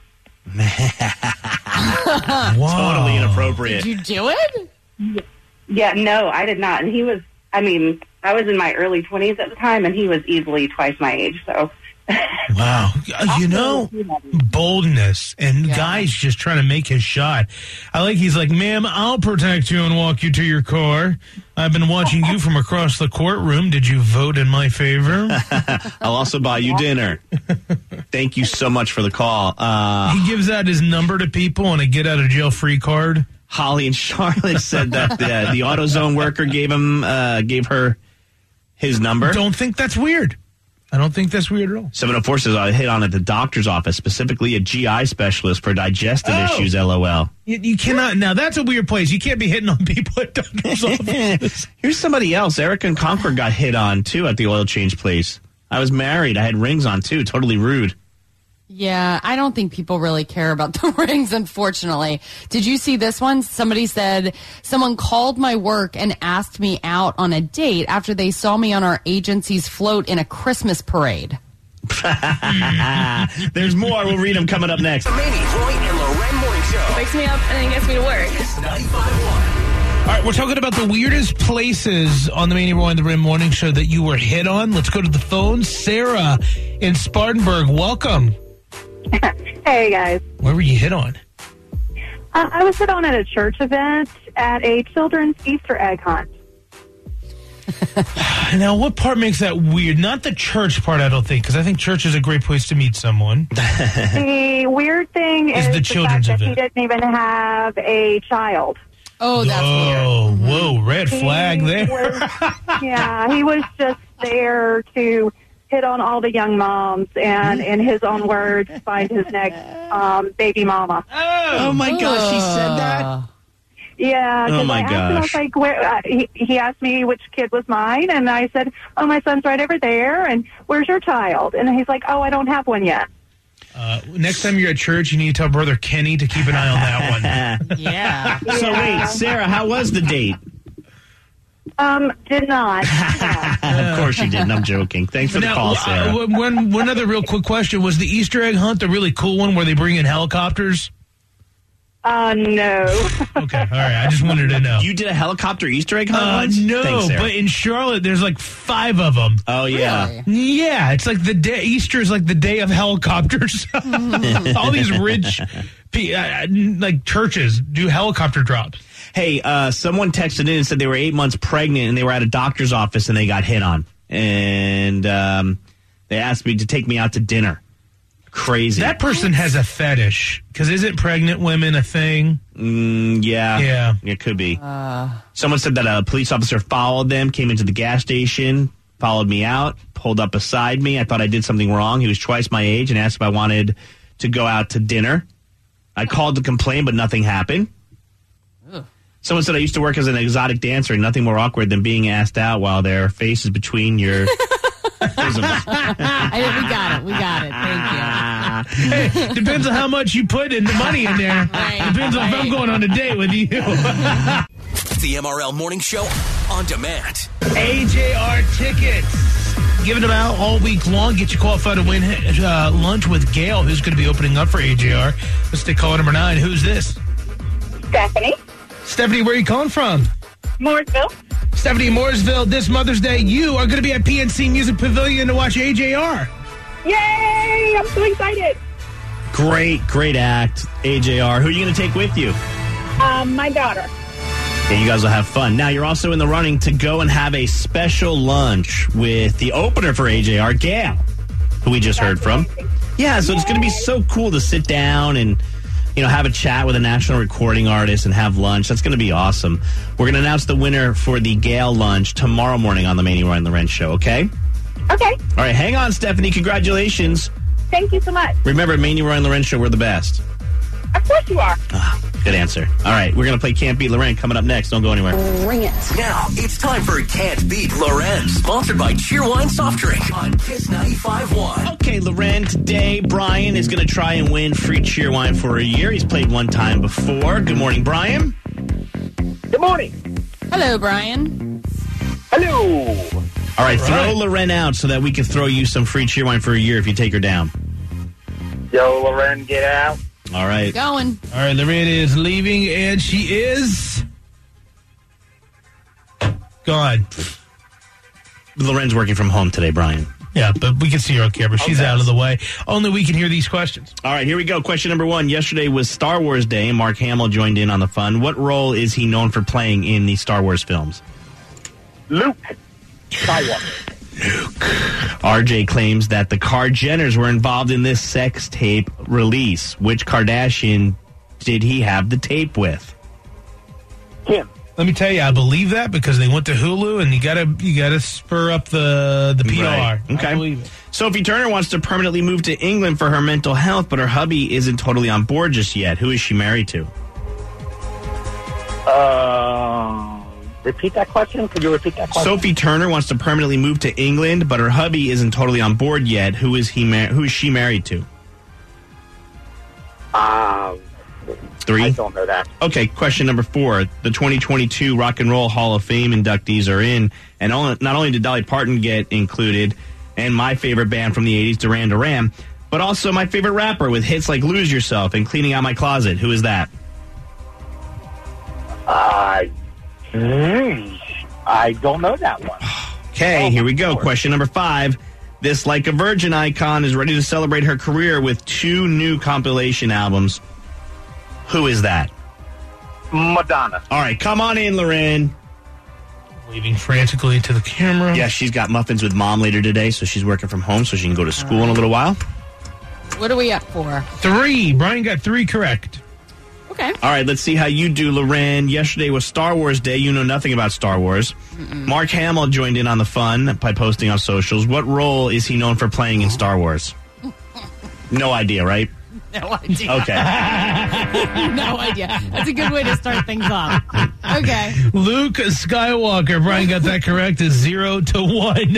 Totally inappropriate. Did you do it? Yeah, no, I did not. And he was, I mean, I was in my early twenties at the time, and he was easily twice my age, so... Wow. You know, boldness and Yeah. guys just trying to make his shot. I like he's like, ma'am, I'll protect you and walk you to your car. I've been watching you from across the courtroom. Did you vote in my favor? I'll also buy you dinner. Thank you so much for the call. Uh, He gives out his number to people on a get out of jail free card. Holly and Charlotte said that the, the AutoZone worker gave him, uh, gave her his number. Don't think that's weird. I don't think that's weird at all. seven oh four says I hit on at the doctor's office, specifically a G I specialist for digestive Oh. issues, LOL. You, you cannot. Now, that's a weird place. You can't be hitting on people at doctor's offices. Here's somebody else. Erica in Concord got hit on, too, at the oil change place. I was married. I had rings on, too. Totally rude. Yeah, I don't think people really care about the rings, unfortunately. Did you see this one? Somebody said, someone called my work and asked me out on a date after they saw me on our agency's float in a Christmas parade. There's more. We'll read them coming up next. The Manny, Roy, and Loren Morning Show. Wakes me up and then gets me to work. ninety-five point one. All right, we're talking about the weirdest places on the Manny Roy and the Rim Morning Show that you were hit on. Let's go to the phone. Sarah in Spartanburg, welcome. Hey, guys. Where were you hit on? Uh, I was hit on at a church event at a children's Easter egg hunt. Now, what part makes that weird? Not the church part, I don't think, because I think church is a great place to meet someone. The weird thing Is is, the the, children's fact that event. he didn't even have a child. Oh, that's oh, weird. whoa, red flag He there. was- yeah, he was just there to hit on all the young moms and, in his own words, find his next um, baby mama. Oh, my gosh, he said that? Yeah, Oh, because my I asked him, I was gosh. like, where, uh, he, he asked me which kid was mine, and I said, oh, my son's right over there, and where's your child? And he's like, oh, I don't have one yet. Uh, next time you're at church, you need to tell Brother Kenny to keep an eye on that one. Yeah. So, wait, Sarah, how was the date? Um, did not. Of course you didn't. I'm joking. Thanks for the Now, call, Sarah. uh, one, one other real quick question. Was the Easter egg hunt the really cool one where they bring in helicopters? Uh, no. Okay, all right. I just wanted to know. You did a helicopter Easter egg hunt Uh, once? no, Thanks, Sarah. but in Charlotte, there's like five of them. Oh, yeah. Really? Yeah, it's like the day, Easter is like the day of helicopters. All these rich, pe- uh, like churches do helicopter drops. Hey, uh, someone texted in and said they were eight months pregnant and they were at a doctor's office and they got hit on. And um, they asked me to take me out to dinner. Crazy. That person has a fetish, because isn't pregnant women a thing? Mm, yeah. Yeah. It could be. Uh, Someone said that a police officer followed them, came into the gas station, followed me out, pulled up beside me. I thought I did something wrong. He was twice my age and asked if I wanted to go out to dinner. I called to complain, but nothing happened. Ugh. Someone said I used to work as an exotic dancer, and nothing more awkward than being asked out while their face is between your... I, we got it. We got it. Thank you. Hey, depends on how much you put in the money in there. Right, depends on right. if I'm going on a date with you. It's the M R L Morning Show on demand. A J R tickets. Giving them out all week long. Get you qualified to win uh, lunch with Gail, who's going to be opening up for A J R. Let's take caller number nine. Who's this? Stephanie. Stephanie, where are you calling from? Mooresville. Stephanie, Mooresville, this Mother's Day, you are going to be at P N C Music Pavilion to watch A J R. Yay! I'm so excited. Great, great act, A J R. Who are you going to take with you? Um, my daughter. Yeah, you guys will have fun. Now, you're also in the running to go and have a special lunch with the opener for A J R, Gail, who we just heard from. Yeah, so it's going to be so cool to sit down and, you know, have a chat with a national recording artist and have lunch. That's going to be awesome. We're going to announce the winner for the Gail lunch tomorrow morning on the Manny Roy and Loren show, okay? Okay. All right, hang on, Stephanie. Congratulations. Thank you so much. Remember, Manny Roy and Loren show, we're the best. Of course you are. Ah, good answer. All right, we're going to play Can't Beat Loren coming up next. Don't go anywhere. Ring it. Now, it's time for Can't Beat Loren, sponsored by Cheerwine Soft Drink on Kiss ninety-five point one. Okay, Loren, today Brian is going to try and win free Cheerwine for a year. He's played one time before. Good morning, Brian. Good morning. Hello, Brian. Hello. All right, All throw right. Loren out so that we can throw you some free Cheerwine for a year if you take her down. Yo, Loren, get out. All right. Going. All right, Lorraine is leaving, and she is gone. Loren's working from home today, Brian. Yeah, but we can see her on camera. She's Okay. out of the way. Only we can hear these questions. All right, here we go. Question number one. Yesterday was Star Wars Day, and Mark Hamill joined in on the fun. What role is he known for playing in the Star Wars films? Luke Skywalker. R J claims that the Kar-Jenners were involved in this sex tape release. Which Kardashian did he have the tape with? Kim. Let me tell you, I believe that because they went to Hulu, and you gotta you gotta spur up the the P R. Right. Okay. I believe it. Sophie Turner wants to permanently move to England for her mental health, but her hubby isn't totally on board just yet. Who is she married to? Uh, repeat that question? Could you repeat that question? Sophie Turner wants to permanently move to England, but her hubby isn't totally on board yet. Who is he? Mar- who is she married to? Um, Three. I don't know that. Okay, question number four. The twenty twenty-two Rock and Roll Hall of Fame inductees are in, and only, not only did Dolly Parton get included, and my favorite band from the eighties, Duran Duran, but also my favorite rapper with hits like Lose Yourself and Cleaning Out My Closet. Who is that? Uh, mm, I don't know that one. Okay, here we go. Question number five. This Like a Virgin icon is ready to celebrate her career with two new compilation albums. Who is that? Madonna. All right, come on in, Loren. Waving frantically to the camera. Yeah, she's got muffins with mom later today, so she's working from home, so she can go to school in a little while. What are we up for? Three. Brian got three correct. Okay. All right, let's see how you do, Loren. Yesterday was Star Wars Day. You know nothing about Star Wars. Mm-mm. Mark Hamill joined in on the fun by posting on socials. What role is he known for playing in Star Wars? No idea, right? No idea. Okay. No idea. That's a good way to start things off. Okay. Luke Skywalker. Brian got that correct. Is zero to one.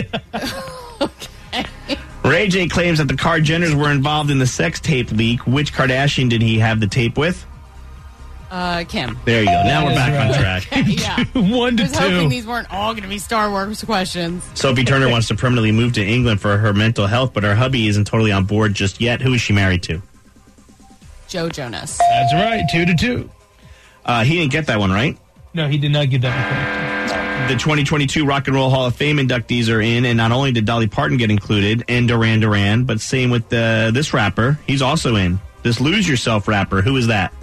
Ray J claims that the Kar-Jenners were involved in the sex tape leak. Which Kardashian did he have the tape with? Uh, Kim. There you go. Now we're back on track. Okay, yeah. One to I was two. hoping these weren't all going to be Star Wars questions. Sophie Turner wants to permanently move to England for her mental health, but her hubby isn't totally on board just yet. Who is she married to? Joe Jonas. That's right. Two to two. Uh, he didn't get that one, right? No, he did not get that one correct. The twenty twenty-two Rock and Roll Hall of Fame inductees are in, and not only did Dolly Parton get included and Duran Duran, but same with uh, this rapper. He's also in. This Lose Yourself rapper. Who is that?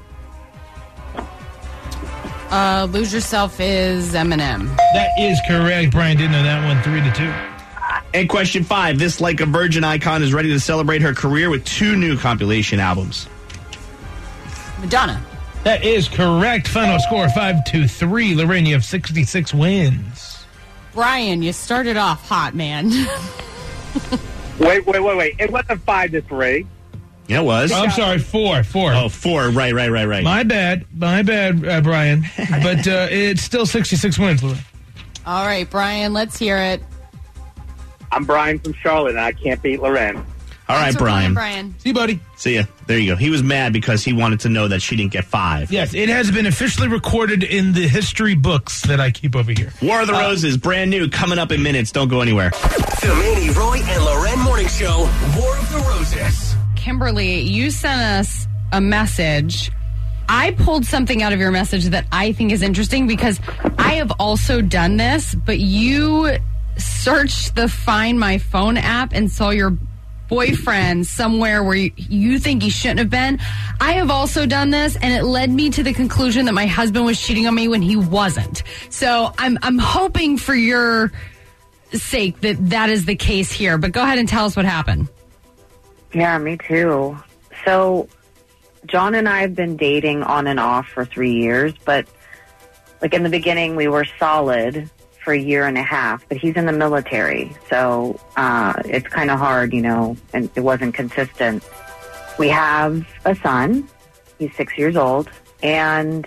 Uh, Lose Yourself is Eminem. That is correct. Brian did know that one. Three to two. And question five, this Like a Virgin icon is ready to celebrate her career with two new compilation albums. Madonna. That is correct. Final score, five to three. Lorraine, you have sixty-six wins. Brian, you started off hot, man. Wait, wait, wait, wait. It wasn't five to three. Yeah, it was. Oh, I'm sorry, four, four. Oh, four. Right, right, right, right. My bad. My bad, uh, Brian. But uh, it's still sixty-six wins, Lorraine. All right, Brian, let's hear it. I'm Brian from Charlotte, and I can't beat Loren. All right, Thanks for Brian. playing, Brian. See you, buddy. See ya. There you go. He was mad because he wanted to know that she didn't get five. Yes, it has been officially recorded in the history books that I keep over here. War of the Uh, Roses, brand new, coming up in minutes. Don't go anywhere. The Manny, Roy, and Loren Morning Show, War of the Roses. Kimberly, you sent us a message. I pulled something out of your message that I think is interesting because I have also done this, but you searched the Find My Phone app and saw your boyfriend somewhere where you, you think he shouldn't have been. I have also done this, and it led me to the conclusion that my husband was cheating on me when he wasn't. So I'm I'm hoping for your sake that that is the case here. But go ahead and tell us what happened. Yeah, me too. So John and I have been dating on and off for three years, but like in the beginning we were solid for a year and a half, but he's in the military, so uh, it's kind of hard, you know, and it wasn't consistent. We have a son. He's six years old, and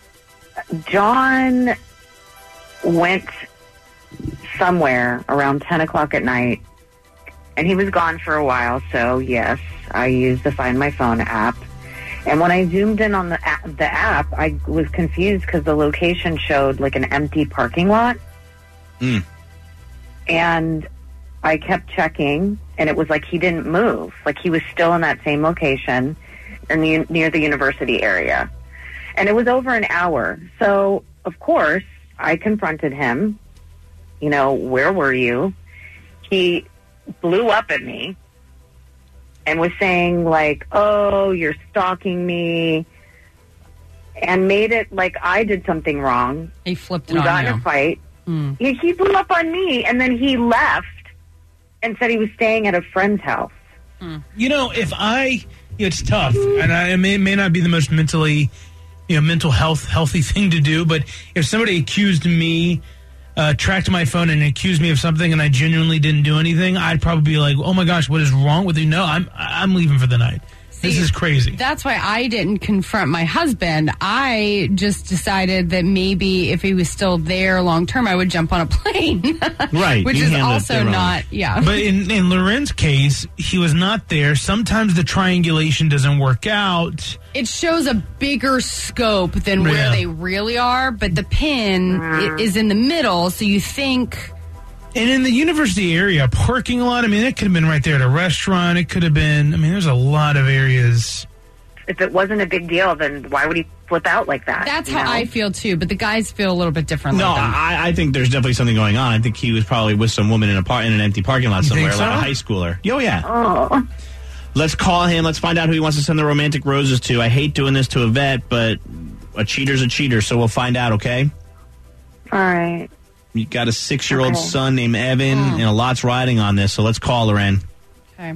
John went somewhere around ten o'clock at night, and he was gone for a while, so yes, I used the Find My Phone app. And when I zoomed in on the app, the app, I was confused because the location showed like an empty parking lot. Mm. And I kept checking, and it was like he didn't move. Like he was still in that same location in the, near the university area. And it was over an hour. So, of course, I confronted him. You know, where were you? He blew up at me and was saying, like, oh, you're stalking me, and made it like I did something wrong. He flipped it we on got you. in a fight. Mm. He, he blew up on me, and then he left and said he was staying at a friend's house. You know, if I, it's tough, and I, it may, may not be the most mentally, you know, mental health healthy thing to do, but if somebody accused me, uh, tracked my phone and accused me of something, and I genuinely didn't do anything, I'd probably be like, oh my gosh, what is wrong with you? No, I'm I'm leaving for the night. See, this is crazy. That's why I didn't confront my husband. I just decided that maybe if he was still there long term, I would jump on a plane. Right. Which you is handled it also wrong. not, yeah. But in, in Loren's case, he was not there. Sometimes the triangulation doesn't work out. It shows a bigger scope than where Yeah. they really are, but the pin i- is in the middle, so you think... And in the university area, parking lot, I mean, it could have been right there at a restaurant. It could have been, I mean, there's a lot of areas. If it wasn't a big deal, then why would he flip out like that? That's you how know? I feel, too, but the guys feel a little bit differently. No, than- I, I think there's definitely something going on. I think he was probably with some woman in a par- in an empty parking lot You somewhere, think like a so? high schooler. Oh, yeah. Oh. Let's call him. Let's find out who he wants to send the romantic roses to. I hate doing this to a vet, but a cheater's a cheater, so we'll find out, okay? All right. You got a six-year-old Okay. son named Evan, and a lot's riding on this, so let's call Loren. Okay.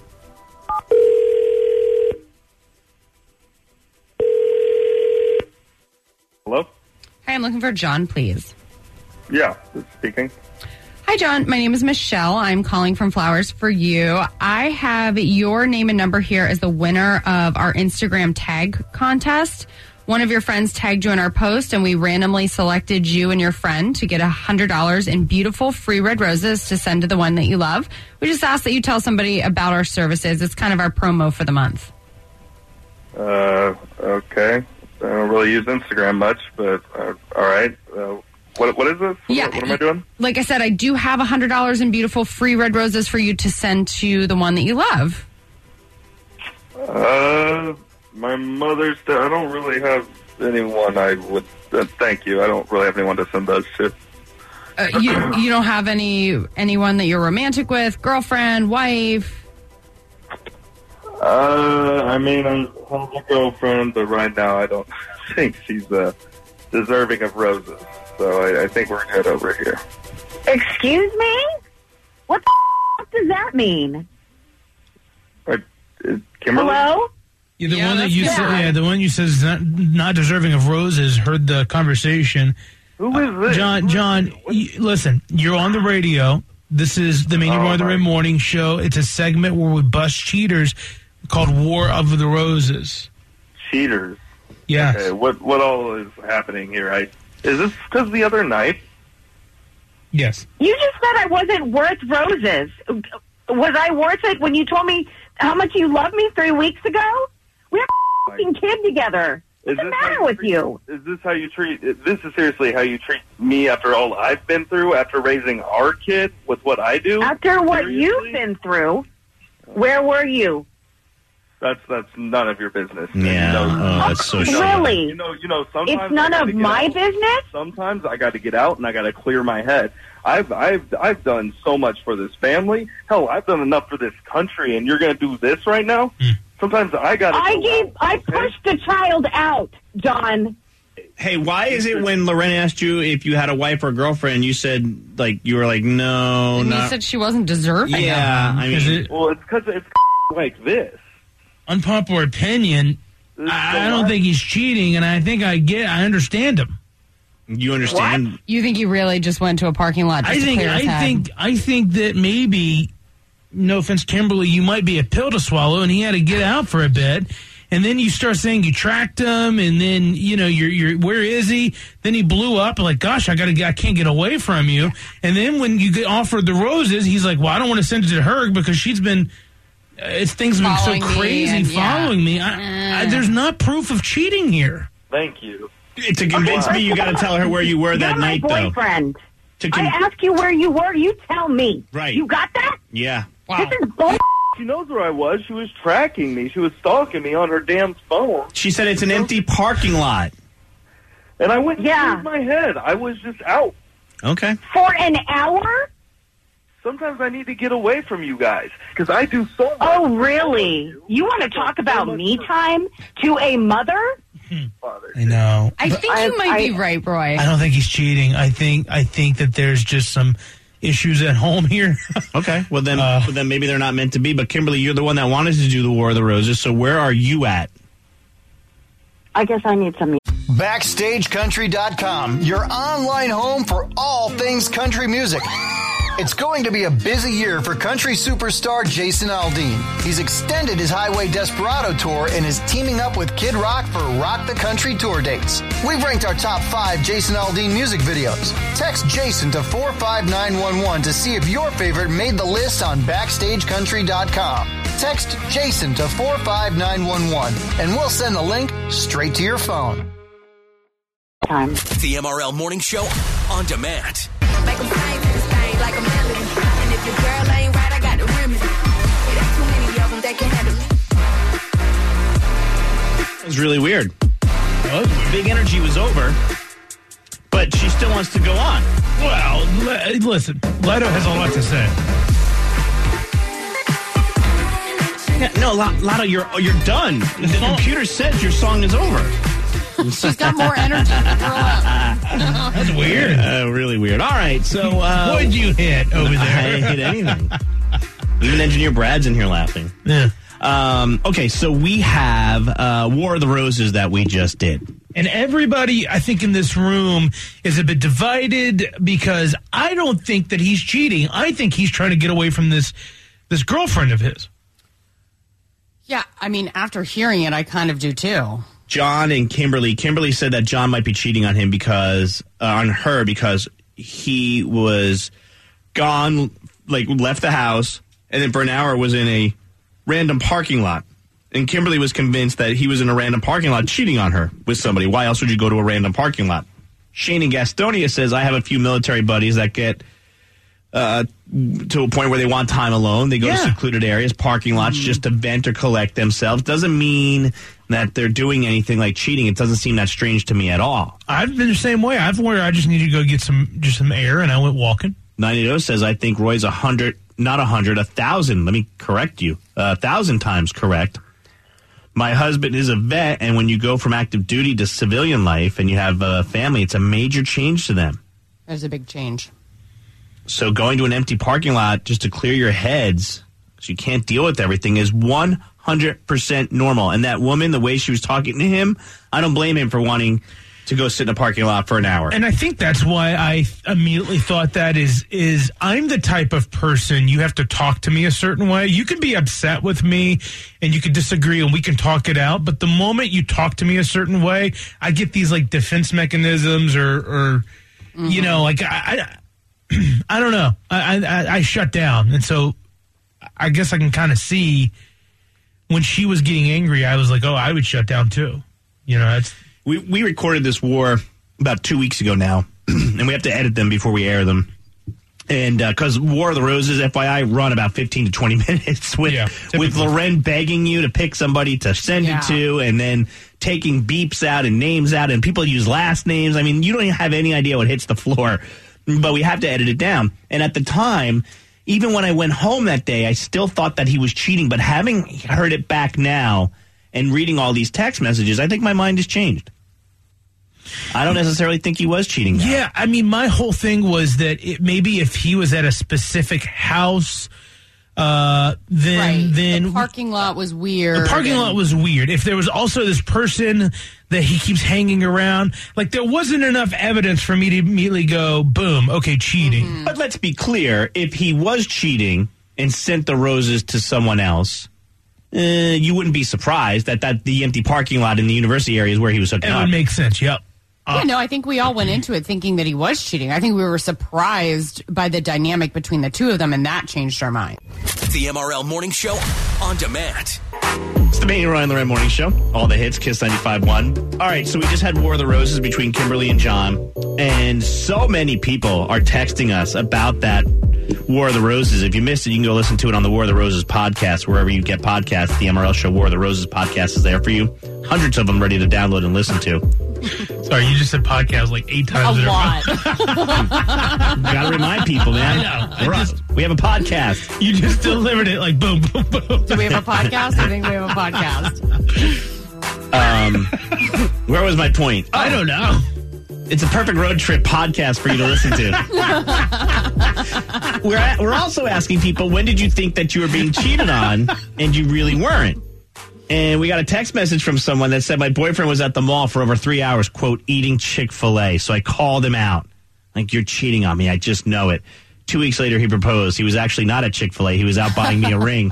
Hello? Hi, I'm looking for John, please. Yeah, this is speaking. Hi, John. My name is Michelle. I'm calling from Flowers for You. I have your name and number here as the winner of our Instagram tag contest. One of your friends tagged you in our post, and we randomly selected you and your friend to get one hundred dollars in beautiful free red roses to send to the one that you love. We just ask that you tell somebody about our services. It's kind of our promo for the month. Uh, okay. I don't really use Instagram much, but uh, all right. Uh, what what is this? What, Yeah. what am I doing? Like I said, I do have one hundred dollars in beautiful free red roses for you to send to the one that you love. Uh, my mother's dead. I don't really have anyone I would... Uh, thank you. I don't really have anyone to send those to. Uh, you you don't have any anyone that you're romantic with, girlfriend, wife? Uh, I mean, I have a girlfriend, but right now I don't think she's uh, deserving of roses. So I, I think we're good over here. Excuse me? What the f- does that mean? Uh, Kimberly? Hello? Yeah, the Yeah, one that that's you good. said, yeah, the one you said is not, not deserving of roses. Heard the conversation. Who is this? John? John, y- listen, you're on the radio. This is the Manny Oh, Northern Morning Show. It's a segment where we bust cheaters called War of the Roses. Cheaters. Yeah. Okay, what what all is happening here? I is this because the other night? Yes. You just said I wasn't worth roses. Was I worth it when you told me how much you loved me three weeks ago? We have a f***ing kid together. Is What's the this how matter you with treat- you? Is this how you treat? This is seriously how you treat me after all I've been through, after raising our kid with what I do. After what Seriously? you've been through, where were you? That's that's none of your business. Yeah. You know, Oh, that's so shitty. Really? You know, you know. Sometimes It's none I of gotta get my out. business? Sometimes I got to get out and I got to clear my head. I've I've I've done so much for this family. Hell, I've done enough for this country, and you're going to do this right now? Sometimes I got. I gave, I pushed the child out, John. Hey, why is it when Lorena asked you if you had a wife or a girlfriend, you said, like, you were like, no, And not. you said she wasn't deserving Yeah, of him. I mean- Is it Well, it's because it's like this. unpopular opinion? I, I don't think he's cheating, and I think I get, I understand him. You understand? You think he really just went to a parking lot just I to think, clear his I head? think, I think that maybe, no offense, Kimberly, you might be a pill to swallow, and he had to get out for a bit. And then you start saying you tracked him, and then you know you're you're where is he? Then he blew up, like, gosh, I gotta get, I can't get away from you. And then when you get offered the roses, he's like, well, I don't want to send it to her because she's been, uh, it's things have been Following so me crazy and- yeah. following me. I, I, there's not proof of cheating here. Thank you. To convince me, you got to tell her where you were that You're my night, though. boyfriend. To con- I ask you where you were, you tell me. Right. You got that? Yeah. This is bull. She knows where I was. She was tracking me. She was stalking me on her damn phone. She said it's an empty parking lot. And I went Yeah. yeah. my head. I was just out. Okay. For an hour? Sometimes I need to get away from you guys because I do so much. Oh, really? You want to talk about me time to a mother? I know. I think I- you might be I- right, Roy. I don't think he's cheating. I think I think that there's just some issues at home here. Okay. Well, then, Uh, well, then maybe they're not meant to be. But Kimberly, you're the one that wanted to do the War of the Roses. So where are you at? I guess I need some. Backstage Country dot com, your online home for all things country music. It's going to be a busy year for country superstar Jason Aldean. He's extended his Highway Desperado tour and is teaming up with Kid Rock for Rock the Country tour dates. We've ranked our top five Jason Aldean music videos. Text Jason to four five nine one one to see if your favorite made the list on Backstage Country dot com. Text Jason to four five nine one one and we'll send the link straight to your phone. Time. The M R L Morning Show on demand. Make 'em sing to this thing like a melody. And if your girl ain't right, I got the remedy. It ain't too many of them that can handle it. It was really weird. Big Energy was over, but she still wants to go on. Well, li- listen, Leto has a lot to say. Yeah, no, L- Lotto, you're you're done. The computer says your song is over. She's got more energy to throw up. That's weird. Uh, really weird. All right, so uh, What'd you hit over there? I didn't hit anything. Even engineer Brad's in here laughing. Yeah. Um, okay, so we have uh, War of the Roses that we just did. And everybody, I think, in this room is a bit divided because I don't think that he's cheating. I think he's trying to get away from this this girlfriend of his. Yeah, I mean, after hearing it, I kind of do too. John and Kimberly. Kimberly said that John might be cheating on him because uh, on her because he was gone, like left the house, and then for an hour was in a random parking lot. And Kimberly was convinced that he was in a random parking lot cheating on her with somebody. Why else would you go to a random parking lot? Shane in Gastonia says, I have a few military buddies that get uh, to a point where they want time alone. They go Yeah. to secluded areas, parking lots, mm. just to vent or collect themselves. Doesn't mean that they're doing anything like cheating. It doesn't seem that strange to me at all. I've been the same way. I've where I just need to go get some just some air, and I went walking. ninety oh says, I think Roy's a hundred, not a hundred, a thousand. Let me correct you. A thousand times correct. My husband is a vet, and when you go from active duty to civilian life and you have a family, it's a major change to them. There's a big change. So going to an empty parking lot just to clear your heads because you can't deal with everything is one hundred percent normal. And that woman, the way she was talking to him, I don't blame him for wanting to go sit in a parking lot for an hour. And I think that's why I immediately thought that is, is I'm the type of person you have to talk to me a certain way. You can be upset with me and you can disagree and we can talk it out. But the moment you talk to me a certain way, I get these like defense mechanisms or, or mm-hmm. you know, like I, I, I don't know. I, I, I shut down. And so I guess I can kind of see when she was getting angry, I was like, oh, I would shut down too. You know, that's. We we recorded this war about two weeks ago now, and we have to edit them before we air them. And because uh, War of the Roses, F Y I, run about fifteen to twenty minutes with yeah, with Loren begging you to pick somebody to send yeah. you to, and then taking beeps out and names out, and people use last names. I mean, you don't even have any idea what hits the floor, but we have to edit it down. And at the time, even when I went home that day, I still thought that he was cheating. But having heard it back now and reading all these text messages, I think my mind has changed. I don't necessarily think he was cheating now. Yeah, I mean, my whole thing was that it, maybe if he was at a specific house, uh, then right. then the parking lot was weird. The parking and- lot was weird. If there was also this person that he keeps hanging around, like there wasn't enough evidence for me to immediately go, boom, okay, cheating. Mm-hmm. But let's be clear: if he was cheating and sent the roses to someone else, uh, you wouldn't be surprised that that the empty parking lot in the university area is where he was hooking it up. It would make sense. Yep. Yeah, no, I think we all went into it thinking that he was cheating. I think we were surprised by the dynamic between the two of them, and that changed our mind. The M R L Morning Show on demand. It's the Manny Roy and Loren Morning Show. All the hits, Kiss ninety-five point one. All right, so we just had War of the Roses between Kimberly and John, and so many people are texting us about that War of the Roses. If you missed it, you can go listen to it on the War of the Roses podcast, wherever you get podcasts. The M R L Show War of the Roses podcast is there for you. Hundreds of them ready to download and listen to. Sorry, you just said podcast like eight times. A lot. Got to remind people, man. I know. We're I just, on. We have a podcast. You just delivered it like boom, boom, boom. Do we have a podcast? I think we have a podcast. Um, where was my point? I don't know. It's a perfect road trip podcast for you to listen to. we're, at, we're also asking people, when did you think that you were being cheated on and you really weren't? And we got a text message from someone that said, my boyfriend was at the mall for over three hours, quote, eating Chick-fil-A. So I called him out. Like, you're cheating on me. I just know it. Two weeks later, he proposed. He was actually not at Chick-fil-A. He was out buying me a ring.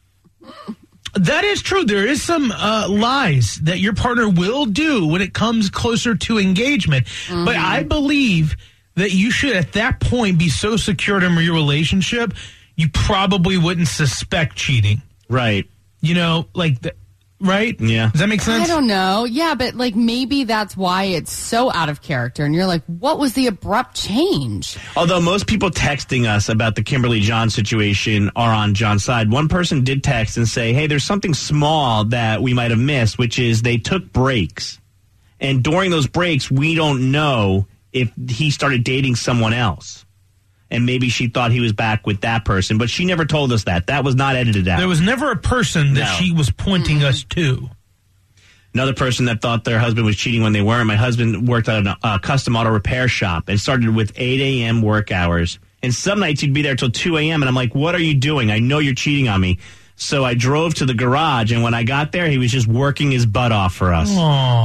That is true. There is some uh, lies that your partner will do when it comes closer to engagement. Mm-hmm. But I believe that you should, at that point, be so secured in your relationship, you probably wouldn't suspect cheating. Right. You know, like, the, right? Yeah. Does that make sense? I don't know. Yeah, but like maybe that's why it's so out of character. And you're like, what was the abrupt change? Although most people texting us about the Kimberly John situation are on John's side. One person did text and say, hey, there's something small that we might have missed, which is they took breaks. And during those breaks, we don't know if he started dating someone else. And maybe she thought he was back with that person, but she never told us that. That was not edited out. There was never a person that No. she was pointing mm-hmm. us to. Another person that thought their husband was cheating when they weren't. My husband worked at a uh, custom auto repair shop and started with eight a.m. work hours. And some nights he'd be there till two a.m. And I'm like, what are you doing? I know you're cheating on me. So I drove to the garage, and when I got there, he was just working his butt off for us.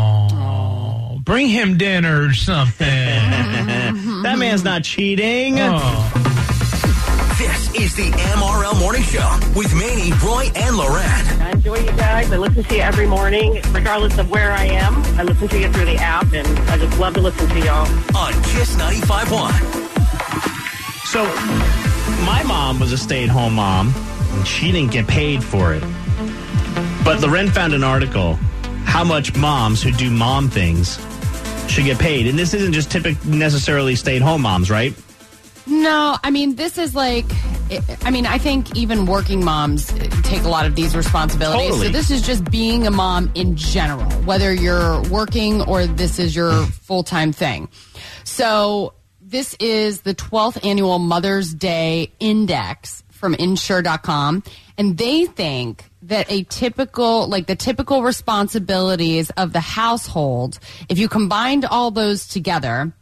Oh, bring him dinner or something. That man's not cheating. Oh. This is the M R L Morning Show with Manny, Roy, and Loren. I enjoy you guys. I listen to you every morning, regardless of where I am. I listen to you through the app, and I just love to listen to y'all. On Kiss ninety-five point one. So, my mom was a stay-at-home mom, and she didn't get paid for it. But Loren found an article, how much moms who do mom things should get paid. And this isn't just typical necessarily stay-at-home moms, right? No, I mean, this is like, I mean, I think even working moms take a lot of these responsibilities. Totally. So this is just being a mom in general, whether you're working or this is your full-time thing. So this is the twelfth annual Mother's Day Index from insure dot com. And they think that a typical, like the typical responsibilities of the household, if you combined all those together,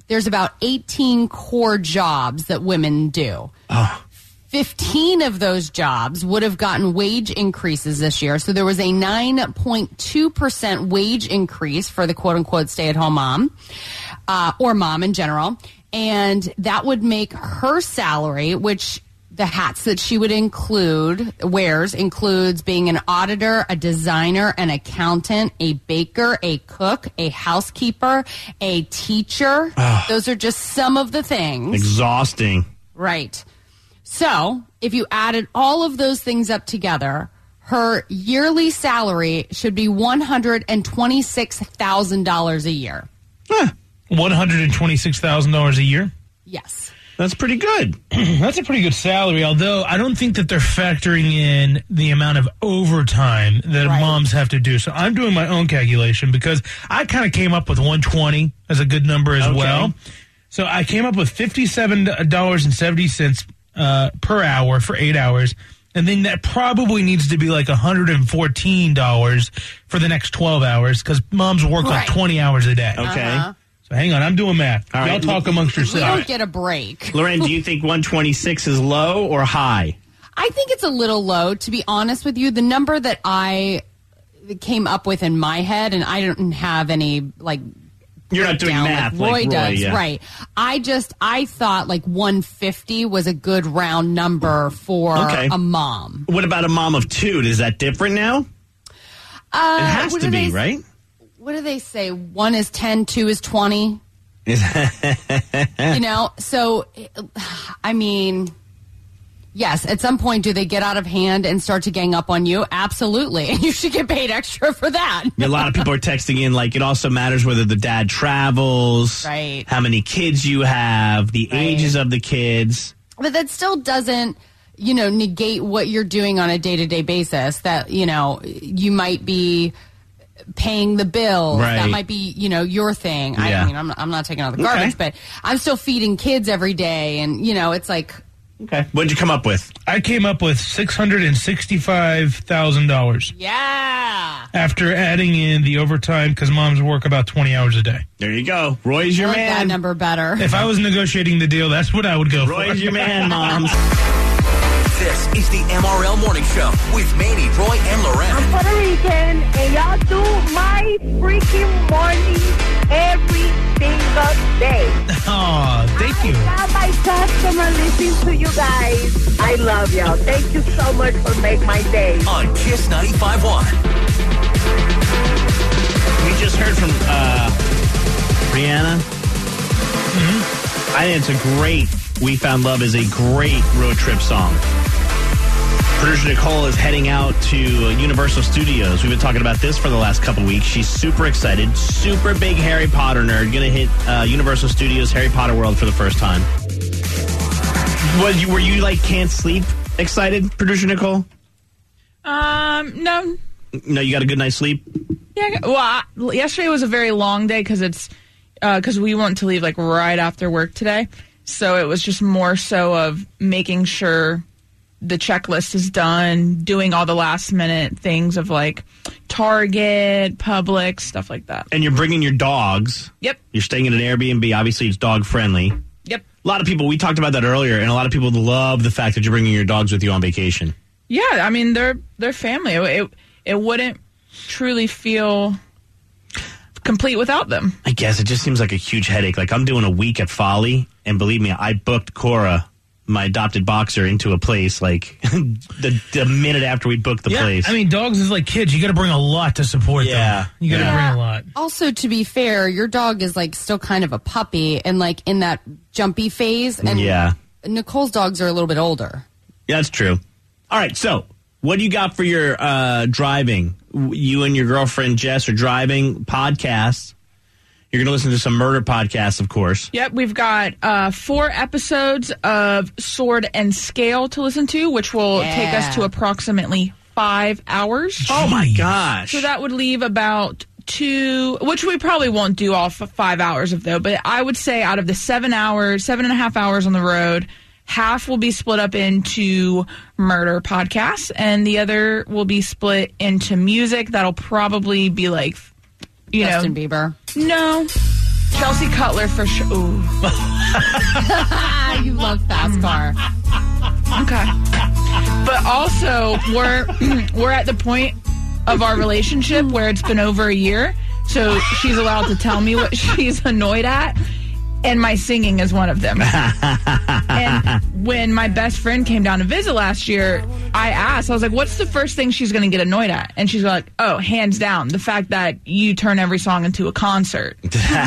there's about eighteen core jobs that women do. Oh. fifteen of those jobs would have gotten wage increases this year. So there was a nine point two percent wage increase for the quote-unquote stay-at-home mom, uh, or mom in general. And that would make her salary, which the hats that she would include, wears, includes being an auditor, a designer, an accountant, a baker, a cook, a housekeeper, a teacher. Ugh. Those are just some of the things. Exhausting. Right. So if you added all of those things up together, her yearly salary should be one hundred twenty-six thousand dollars a year. Huh. one hundred twenty-six thousand dollars a year? Yes. That's pretty good. That's a pretty good salary, although I don't think that they're factoring in the amount of overtime that Right. moms have to do. So I'm doing my own calculation because I kind of came up with one hundred twenty as a good number as Okay. well. So I came up with fifty-seven dollars and seventy cents uh, per hour for eight hours. And then that probably needs to be like one hundred fourteen dollars for the next twelve hours because moms work like Right. twenty hours a day. Okay. Uh-huh. So hang on, I'm doing math. All Y'all right. talk amongst We yourselves. don't get a break. Lauren, do you think one twenty-six is low or high? I think it's a little low, to be honest with you. The number that I came up with in my head, and I don't have any, like, You're not doing breakdown math like Roy, like Roy, does, yeah. right? I just I thought like one fifty was a good round number for Okay. a mom. What about a mom of two? Is that different now? Uh, It has what to do be, they- right? What do they say? One is ten, two is twenty. You know, so I mean, yes. At some point, do they get out of hand and start to gang up on you? Absolutely, and you should get paid extra for that. A lot of people are texting in like it also matters whether the dad travels, Right. how many kids you have, the ages of the kids. But that still doesn't, you know, negate what you're doing on a day-to-day basis. That, you know, you might be paying the bills. Right. That might be, you know, your thing. Yeah. I mean, I'm, I'm not taking out the garbage, Okay. but I'm still feeding kids every day. And, you know, it's like, Okay. What'd you come up with? I came up with six hundred sixty-five thousand dollars yeah. after adding in the overtime because moms work about twenty hours a day. There you go. Roy's I your like that man. number better. If I was negotiating the deal, that's what I would go for. Roy's your man, moms. This is the M R L Morning Show with Manny, Roy, and Loren. I'm Puerto Rican, and y'all do my freaking morning every single day. Aw, thank you. Now my customer listening to you guys. I love y'all. Thank you so much for making my day. On Kiss ninety-five point one. We just heard from uh, Rihanna. I think it's a great, We Found Love is a great road trip song. Producer Nicole is heading out to Universal Studios. We've been talking about this for the last couple weeks. She's super excited. Super big Harry Potter nerd. Going to hit uh, Universal Studios Harry Potter World for the first time. Was you, were you like can't sleep excited, Producer Nicole? Um, no. No, you got a good night's sleep? Yeah. Well, I, yesterday was a very long day because it's because we want to leave like right after work today. So it was just more so of making sure the checklist is done, doing all the last minute things of like Target, Publix, stuff like that. And you're bringing your dogs. Yep. You're staying in an Airbnb. Obviously, it's dog friendly. Yep. A lot of people, we talked about that earlier, and a lot of people love the fact that you're bringing your dogs with you on vacation. Yeah, I mean they're they're family. It it, it wouldn't truly feel complete without them. I guess it just seems like a huge headache. Like I'm doing a week at Folly, and believe me, I booked Cora, my adopted boxer, into a place like the, the minute after we booked the Yeah, place. I mean, dogs is like kids. You got to bring a lot to support Yeah. them. You got to Yeah. bring a lot. Also, to be fair, your dog is like still kind of a puppy and like in that jumpy phase. And Yeah. Nicole's dogs are a little bit older. Yeah, that's true. All right, so what do you got for your uh, driving? You and your girlfriend Jess are driving podcasts. You're going to listen to some murder podcasts, of course. Yep, we've got uh, four episodes of Sword and Scale to listen to, which will Yeah. take us to approximately five hours. Oh, my gosh. So that would leave about two, which we probably won't do all f- five hours of, though. But I would say out of the seven hours, seven and a half hours on the road, half will be split up into murder podcasts, and the other will be split into music. That'll probably be like, you Justin know, Bieber. no, Chelsea Cutler for sure. Ooh. You love fast car. Okay. But also, we're we're at the point of our relationship where it's been over a year, so she's allowed to tell me what she's annoyed at, and my singing is one of them. And when my best friend came down to visit last year, I asked, I was like, what's the first thing she's going to get annoyed at? And she's like, oh, hands down, the fact that you turn every song into a concert.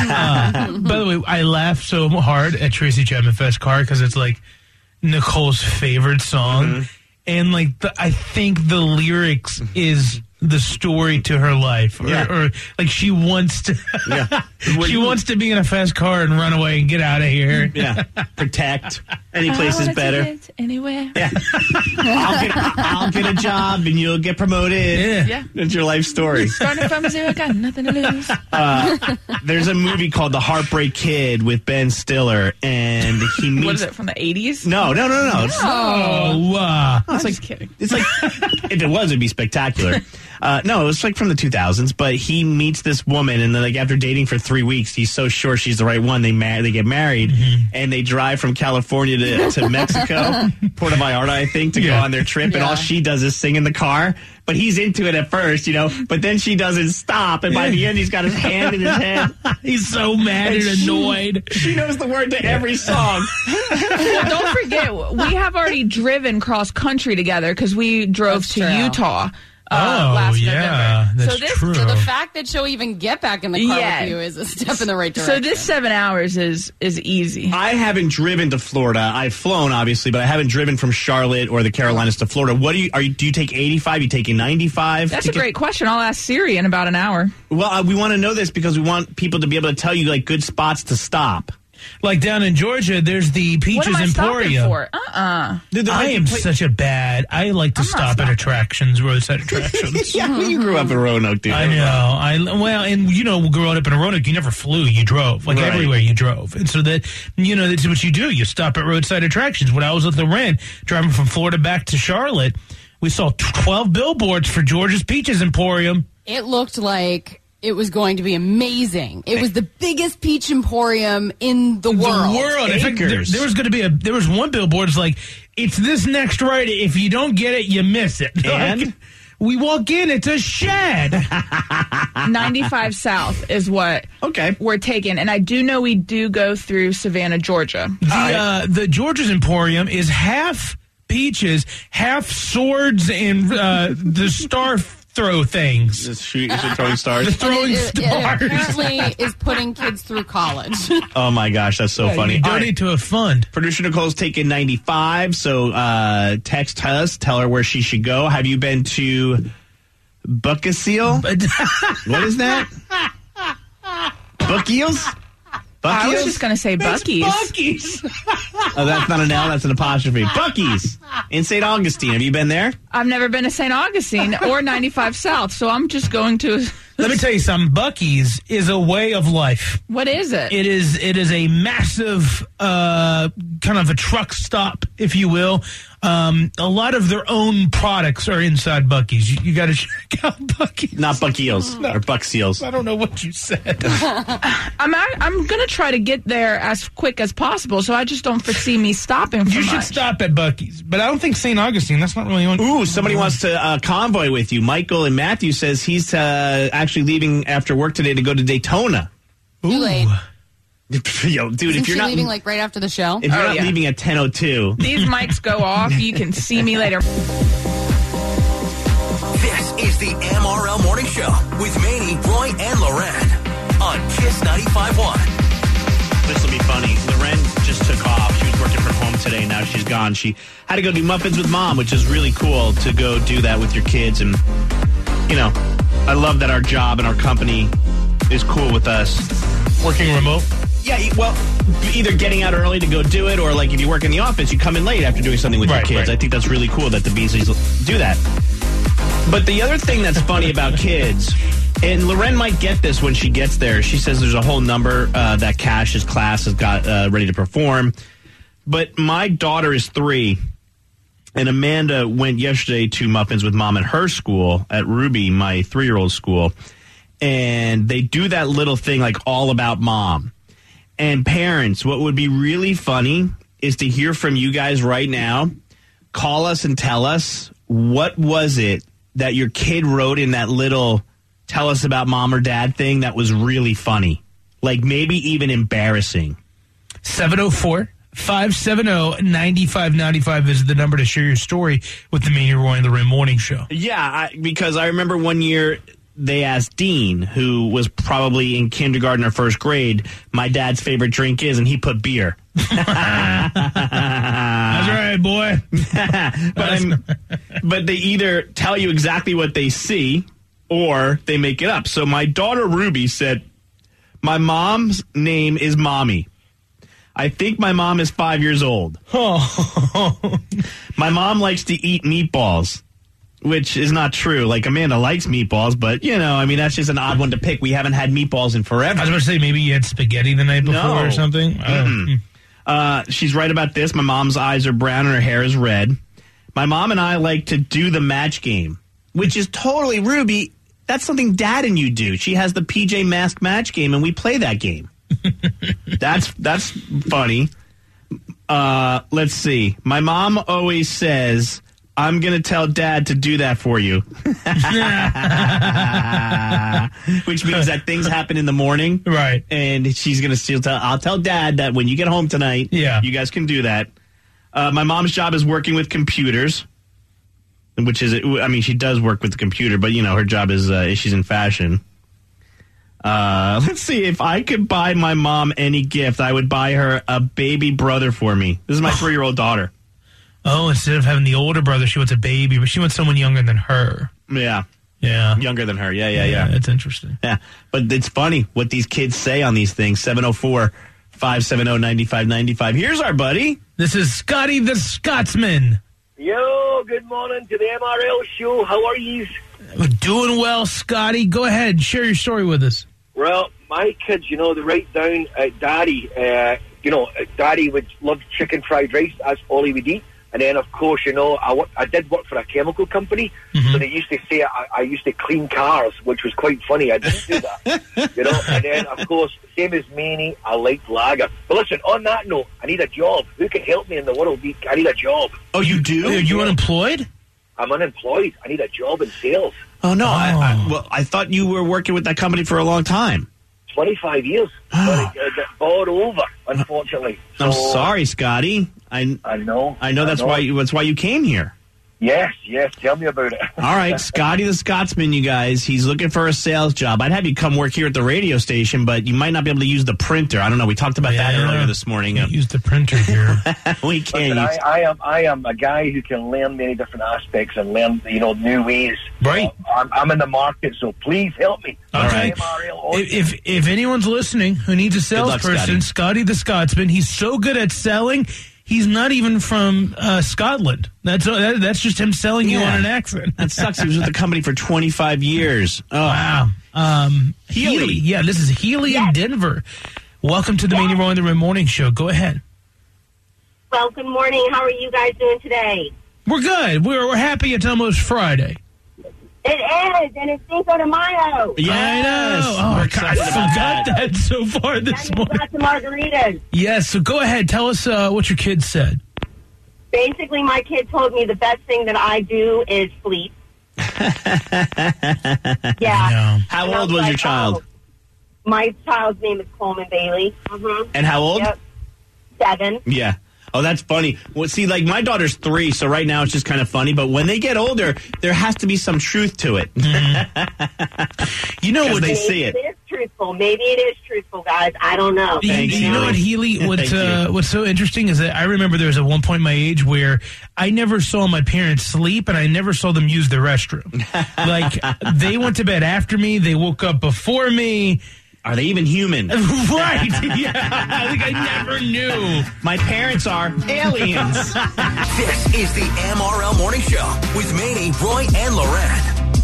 Uh, by the way, I laugh so hard at Tracy Chapman Fast Car because it's like Nicole's favorite song. Mm-hmm. And like, the, I think the lyrics is the story to her life, or, Yeah. or like she wants to, Yeah. she wants to be in a fast car and run away and get out of here. Yeah. Protect. Any place is better. Anywhere. Yeah. I'll get, I'll get a job and you'll get promoted. Yeah. Yeah. That's your life story. Starting from zero, got nothing to lose. Uh, there's a movie called The Heartbreak Kid with Ben Stiller, and he meets. What is it, from the eighties? No, no, no, no. It's, Oh, uh, it's like kidding. It's like if it was, it'd be spectacular. Uh, no, it was like from the two thousands. But he meets this woman, and then like after dating for three weeks, he's so sure she's the right one. They mar- they get married, Mm-hmm. and they drive from California to, to Mexico, Puerto Vallarta, I think, to Yeah. go on their trip. And all she does is sing in the car. But he's into it at first, you know. But then she doesn't stop, and by the end, he's got his hand in his head. He's so mad and, And she- annoyed. She knows the word to every song. Well, don't forget, we have already driven cross country together because we drove That's to true. Utah uh, Oh, last yeah, November. that's so this, true. So the fact that she'll even get back in the car Yeah. with you is a step in the right So direction. this seven hours is is easy. I haven't driven to Florida. I've flown, obviously, but I haven't driven from Charlotte or the Carolinas to Florida. What do you are you? Do you take eighty-five? You taking ninety-five? That's a great question. I'll ask Siri in about an hour. Well, uh, we want to know this because we want people to be able to tell you like good spots to stop. Like down in Georgia, there's the What Peaches am I stopping Emporium. for? Uh-uh. Dude, the- I am play- such a bad. I like to I'm not stop at stopping. attractions, roadside attractions. Yeah, well, you grew up in Roanoke, dude. I know. I well, and you know, growing up in Roanoke, you never flew. You drove, like Right. everywhere you drove, and so that you know that's what you do. You stop at roadside attractions. When I was at Loren, driving from Florida back to Charlotte, we saw twelve billboards for Georgia's Peaches Emporium. It looked like it was going to be amazing. It was the biggest peach emporium in the world. The world. In fact, there, Acres. there was going to be a. There was one billboard. It's like it's this next right. If you don't get it, you miss it. And? Like, we walk in, it's a shed. ninety-five South is what Okay. we're taking. And I do know we do go through Savannah, Georgia. The uh, the Georgia's Emporium is half peaches, half swords, and uh, the star throw things. Just shoot, shoot throwing stars. The throwing it, it stars. apparently is putting kids through college. Oh my gosh, that's so Yeah, funny. you All donate right. to a fund. Producer Nicole's taking ninety-five, so uh, text us, tell her where she should go. Have you been to Buckaseal? What is that? Buckeels? I was Buckeels? just going to say Bucky's. Bucky's. Oh, that's not an L, that's an apostrophe. Bucky's in Saint Augustine. Have you been there? I've never been to Saint Augustine or ninety-five South, so I'm just going to. Let me tell you something. Bucky's is a way of life. What is it? It is it is a massive uh, kind of a truck stop, if you will. Um, a lot of their own products are inside Bucky's. You, you got to check out Bucky's. Not Buckeels or Buck Seals. I don't know what you said. I'm I, I'm going to try to get there as quick as possible, so I just don't foresee me stopping for You should much. stop at Bucky's, but I don't think Saint Augustine. That's not really on. Ooh, somebody wants to uh, convoy with you. Michael and Matthew says he's uh, actually leaving after work today to go to Daytona. Too late. Yo, dude, Isn't if you're she not leaving like right after the show? if you're Oh, not yeah. leaving at ten oh two, These mics go off. You can see me later. This is the M R L Morning Show with Manny, Roy, and Loren on Kiss ninety-five point one. this will be funny. Loren just took off. She was working from home today. Now she's gone. She had to go do muffins with mom, which is really cool to go do that with your kids. And you know, I love that our job and our company is cool with us. Working remote. Yeah, you- well, either getting out early to go do it, or like if you work in the office, you come in late after doing something with Right, your kids. right. I think that's really cool that the Beasleys do that. But the other thing that's funny about kids, and Loren might get this when she gets there, she says there's a whole number uh, that Cash's class has got uh, ready to perform. But my daughter is three, and Amanda went yesterday to Muffins with Mom at her school, at Ruby, my three-year-old school. and they do that little thing like All About Mom. And parents, what would be really funny is to hear from you guys right now. Call us and tell us, what was it that your kid wrote in that little tell us about mom or dad thing that was really funny? Like maybe even embarrassing. seven oh four, five seven oh, nine five nine five is the number to share your story with the Manny Roy and Loren Morning Show. Yeah, I, because I remember one year they asked Dean, who was probably in kindergarten or first grade, my dad's favorite drink is, and he put beer. That's right, boy. but, I'm, but they either tell you exactly what they see or they make it up. So my daughter Ruby said, my mom's name is Mommy. I think my mom is five years old. Oh. My mom likes to eat meatballs, which is not true. Like, Amanda likes meatballs, but, you know, I mean, that's just an odd one to pick. We haven't had meatballs in forever. I was going to say, maybe you had spaghetti the night before No. or something. Mm-mm. Uh, she's right about this. My mom's eyes are brown and her hair is red. My mom and I like to do the match game, which is totally, Ruby, that's something Dad and you do. She has the P J Mask match game, and we play that game. that's that's funny. Uh, let's see. My mom always says, I'm going to tell Dad to do that for you. Which means that things happen in the morning. Right. And she's going to still tell, I'll tell Dad that when you get home tonight, yeah. you guys can do that. Uh, my mom's job is working with computers, which is, I mean, she does work with the computer, but, you know, her job is, uh, she's in fashion. Uh, let's see. If I could buy my mom any gift, I would buy her a baby brother for me. This is my three-year-old daughter. Oh, instead of having the older brother, she wants a baby, but she wants someone younger than her. Yeah. Yeah. Younger than her. Yeah, yeah, yeah. That's interesting. Yeah. But it's funny what these kids say on these things. seven oh four, five seven oh, nine five nine five. Here's our buddy. This is Scotty the Scotsman. Yo, good morning to the M R L show. How are you? Doing well, Scotty. Go ahead. Share your story with us. Well, my kids, you know, they write down, uh, Daddy, uh, you know, uh, Daddy would love chicken fried rice. That's all he would eat. And then, of course, you know, I, I did work for a chemical company, mm-hmm. so they used to say I, I used to clean cars, which was quite funny. I didn't do that, you know. And then, of course, same as Manny, I liked lager. But listen, on that note, I need a job. Who can help me in the world? I need a job. Oh, you do? Are you unemployed? I'm unemployed. I need a job in sales. Oh, no. Oh. I, I, well, I thought you were working with that company for a long time. twenty-five years. But it, it bought over, unfortunately. I'm so, sorry, Scotty. I, I know. I know that's I know. why you, that's why you came here. Yes, yes. Tell me about it. All right, Scotty the Scotsman, you guys. He's looking for a sales job. I'd have you come work here at the radio station, but you might not be able to use the printer. I don't know. We talked about yeah, that earlier this morning. Use the printer here. we can't Listen, use. I, I am. I am a guy who can learn many different aspects and learn, you know, new ways. Right. So I'm, I'm in the market, so please help me. Okay. If, if if anyone's listening who needs a salesperson, Scotty. Scotty the Scotsman, he's so good at selling. He's not even from uh, Scotland. That's uh, that's just him selling you Yeah. on an accent. That sucks. He was with the company for twenty-five years. Oh. Wow. Um, Healy. Healy. Yeah, this is Healy in Denver. Welcome to the Manny Roy and the Rim Morning Show. Go ahead. Well, good morning. How are you guys doing today? We're good. We're we're happy it's almost Friday. It is, and it's Cinco de Mayo. Yes. I know. Oh, We're God, I excited about forgot that. that so far this And morning. lots of margaritas. Yes, so go ahead. Tell us uh, what your kids said. Basically, my kid told me the best thing that I do is sleep. Yeah. How And I old was like, your child? oh, my child's name is Coleman Bailey. Mm-hmm. And how old? Yep. Seven. Yeah. Oh, that's funny. Well, see, like, my daughter's three, so right now it's just kind of funny. But when they get older, there has to be some truth to it. Mm-hmm. You know what? They Maybe see it. It is truthful. Maybe it is truthful, guys. I don't know. You, Thanks, you know Healy. what, Healy? What's, Thank uh, what's so interesting is that I remember there was at one point in my age where I never saw my parents sleep and I never saw them use the restroom. Like, they went to bed after me. They woke up before me. Are they even human? Right. Yeah. I think I never knew. My parents are aliens. This is the M R L Morning Show with Manny, Roy, and Loren.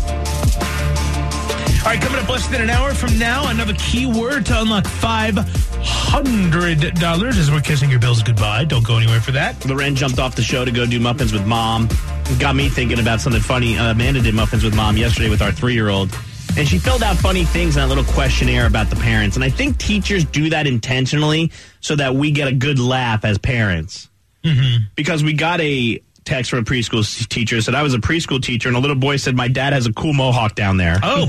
All right, coming up less than an hour from now, another keyword to unlock five hundred dollars as we're kissing your bills goodbye. Don't go anywhere for that. Loren jumped off the show to go do muffins with Mom. Got me thinking about something funny. Uh, Amanda did muffins with Mom yesterday with our three-year-old. And she filled out funny things in that little questionnaire about the parents. And I think teachers do that intentionally so that we get a good laugh as parents. Mm-hmm. Because we got a text from a preschool s- teacher. Said I was a preschool teacher, and a little boy said, my dad has a cool mohawk down there. Oh.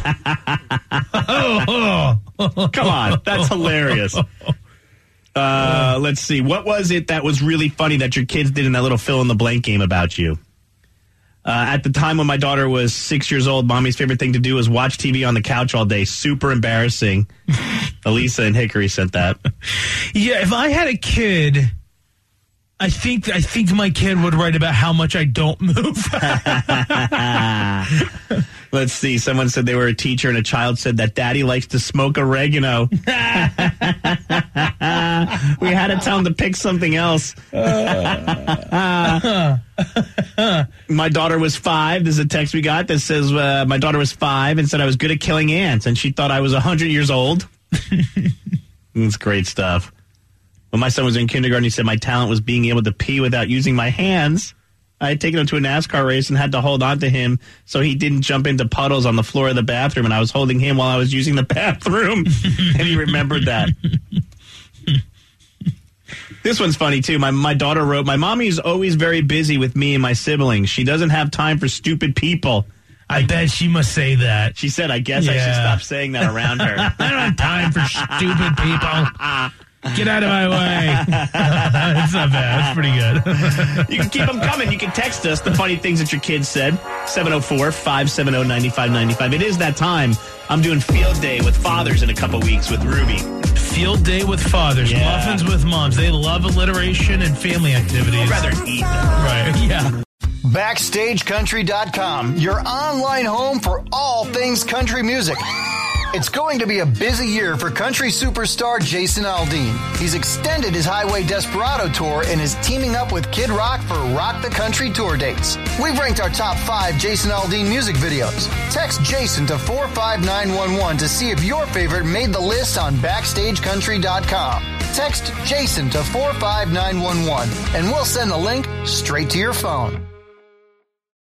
oh. Come on. That's hilarious. Uh, let's see. What was it that was really funny that your kids did in that little fill-in-the-blank game about you? Uh, at the time when my daughter was six years old, mommy's favorite thing to do was watch T V on the couch all day. Super embarrassing. Elisa and Hickory sent that. Yeah, if I had a kid, I think I think my kid would write about how much I don't move. Let's see. Someone said they were a teacher and a child said that daddy likes to smoke oregano. We had to tell him to pick something else. My daughter was five. There's a text we got that says uh, my daughter was five and said I was good at killing ants, and she thought I was one hundred years old. It's great stuff. When my son was in kindergarten, he said my talent was being able to pee without using my hands. I had taken him to a NASCAR race and had to hold on to him so he didn't jump into puddles on the floor of the bathroom, and I was holding him while I was using the bathroom. And he remembered that. This one's funny, too. My my daughter wrote, my mommy is always very busy with me and my siblings. She doesn't have time for stupid people. I bet she must say that. She said, I guess Yeah. I should stop saying that around her. I don't have time for stupid people. Get out of my way. That's not bad. That's pretty good. You can keep them coming. You can text us the funny things that your kids said. seven oh four, five seven oh, nine five nine five. It is that time. I'm doing field day with fathers in a couple weeks with Ruby. Field day with fathers. Yeah. Muffins with moms. They love alliteration and family activities. I'd rather eat them. Right. Yeah. Backstage Country dot com, your online home for all things country music. It's going to be a busy year for country superstar Jason Aldean. He's extended his Highway Desperado tour and is teaming up with Kid Rock for Rock the Country tour dates. We've ranked our top five Jason Aldean music videos. Text Jason to four five nine one one to see if your favorite made the list on Backstage Country dot com. Text Jason to four five nine one one and we'll send the link straight to your phone.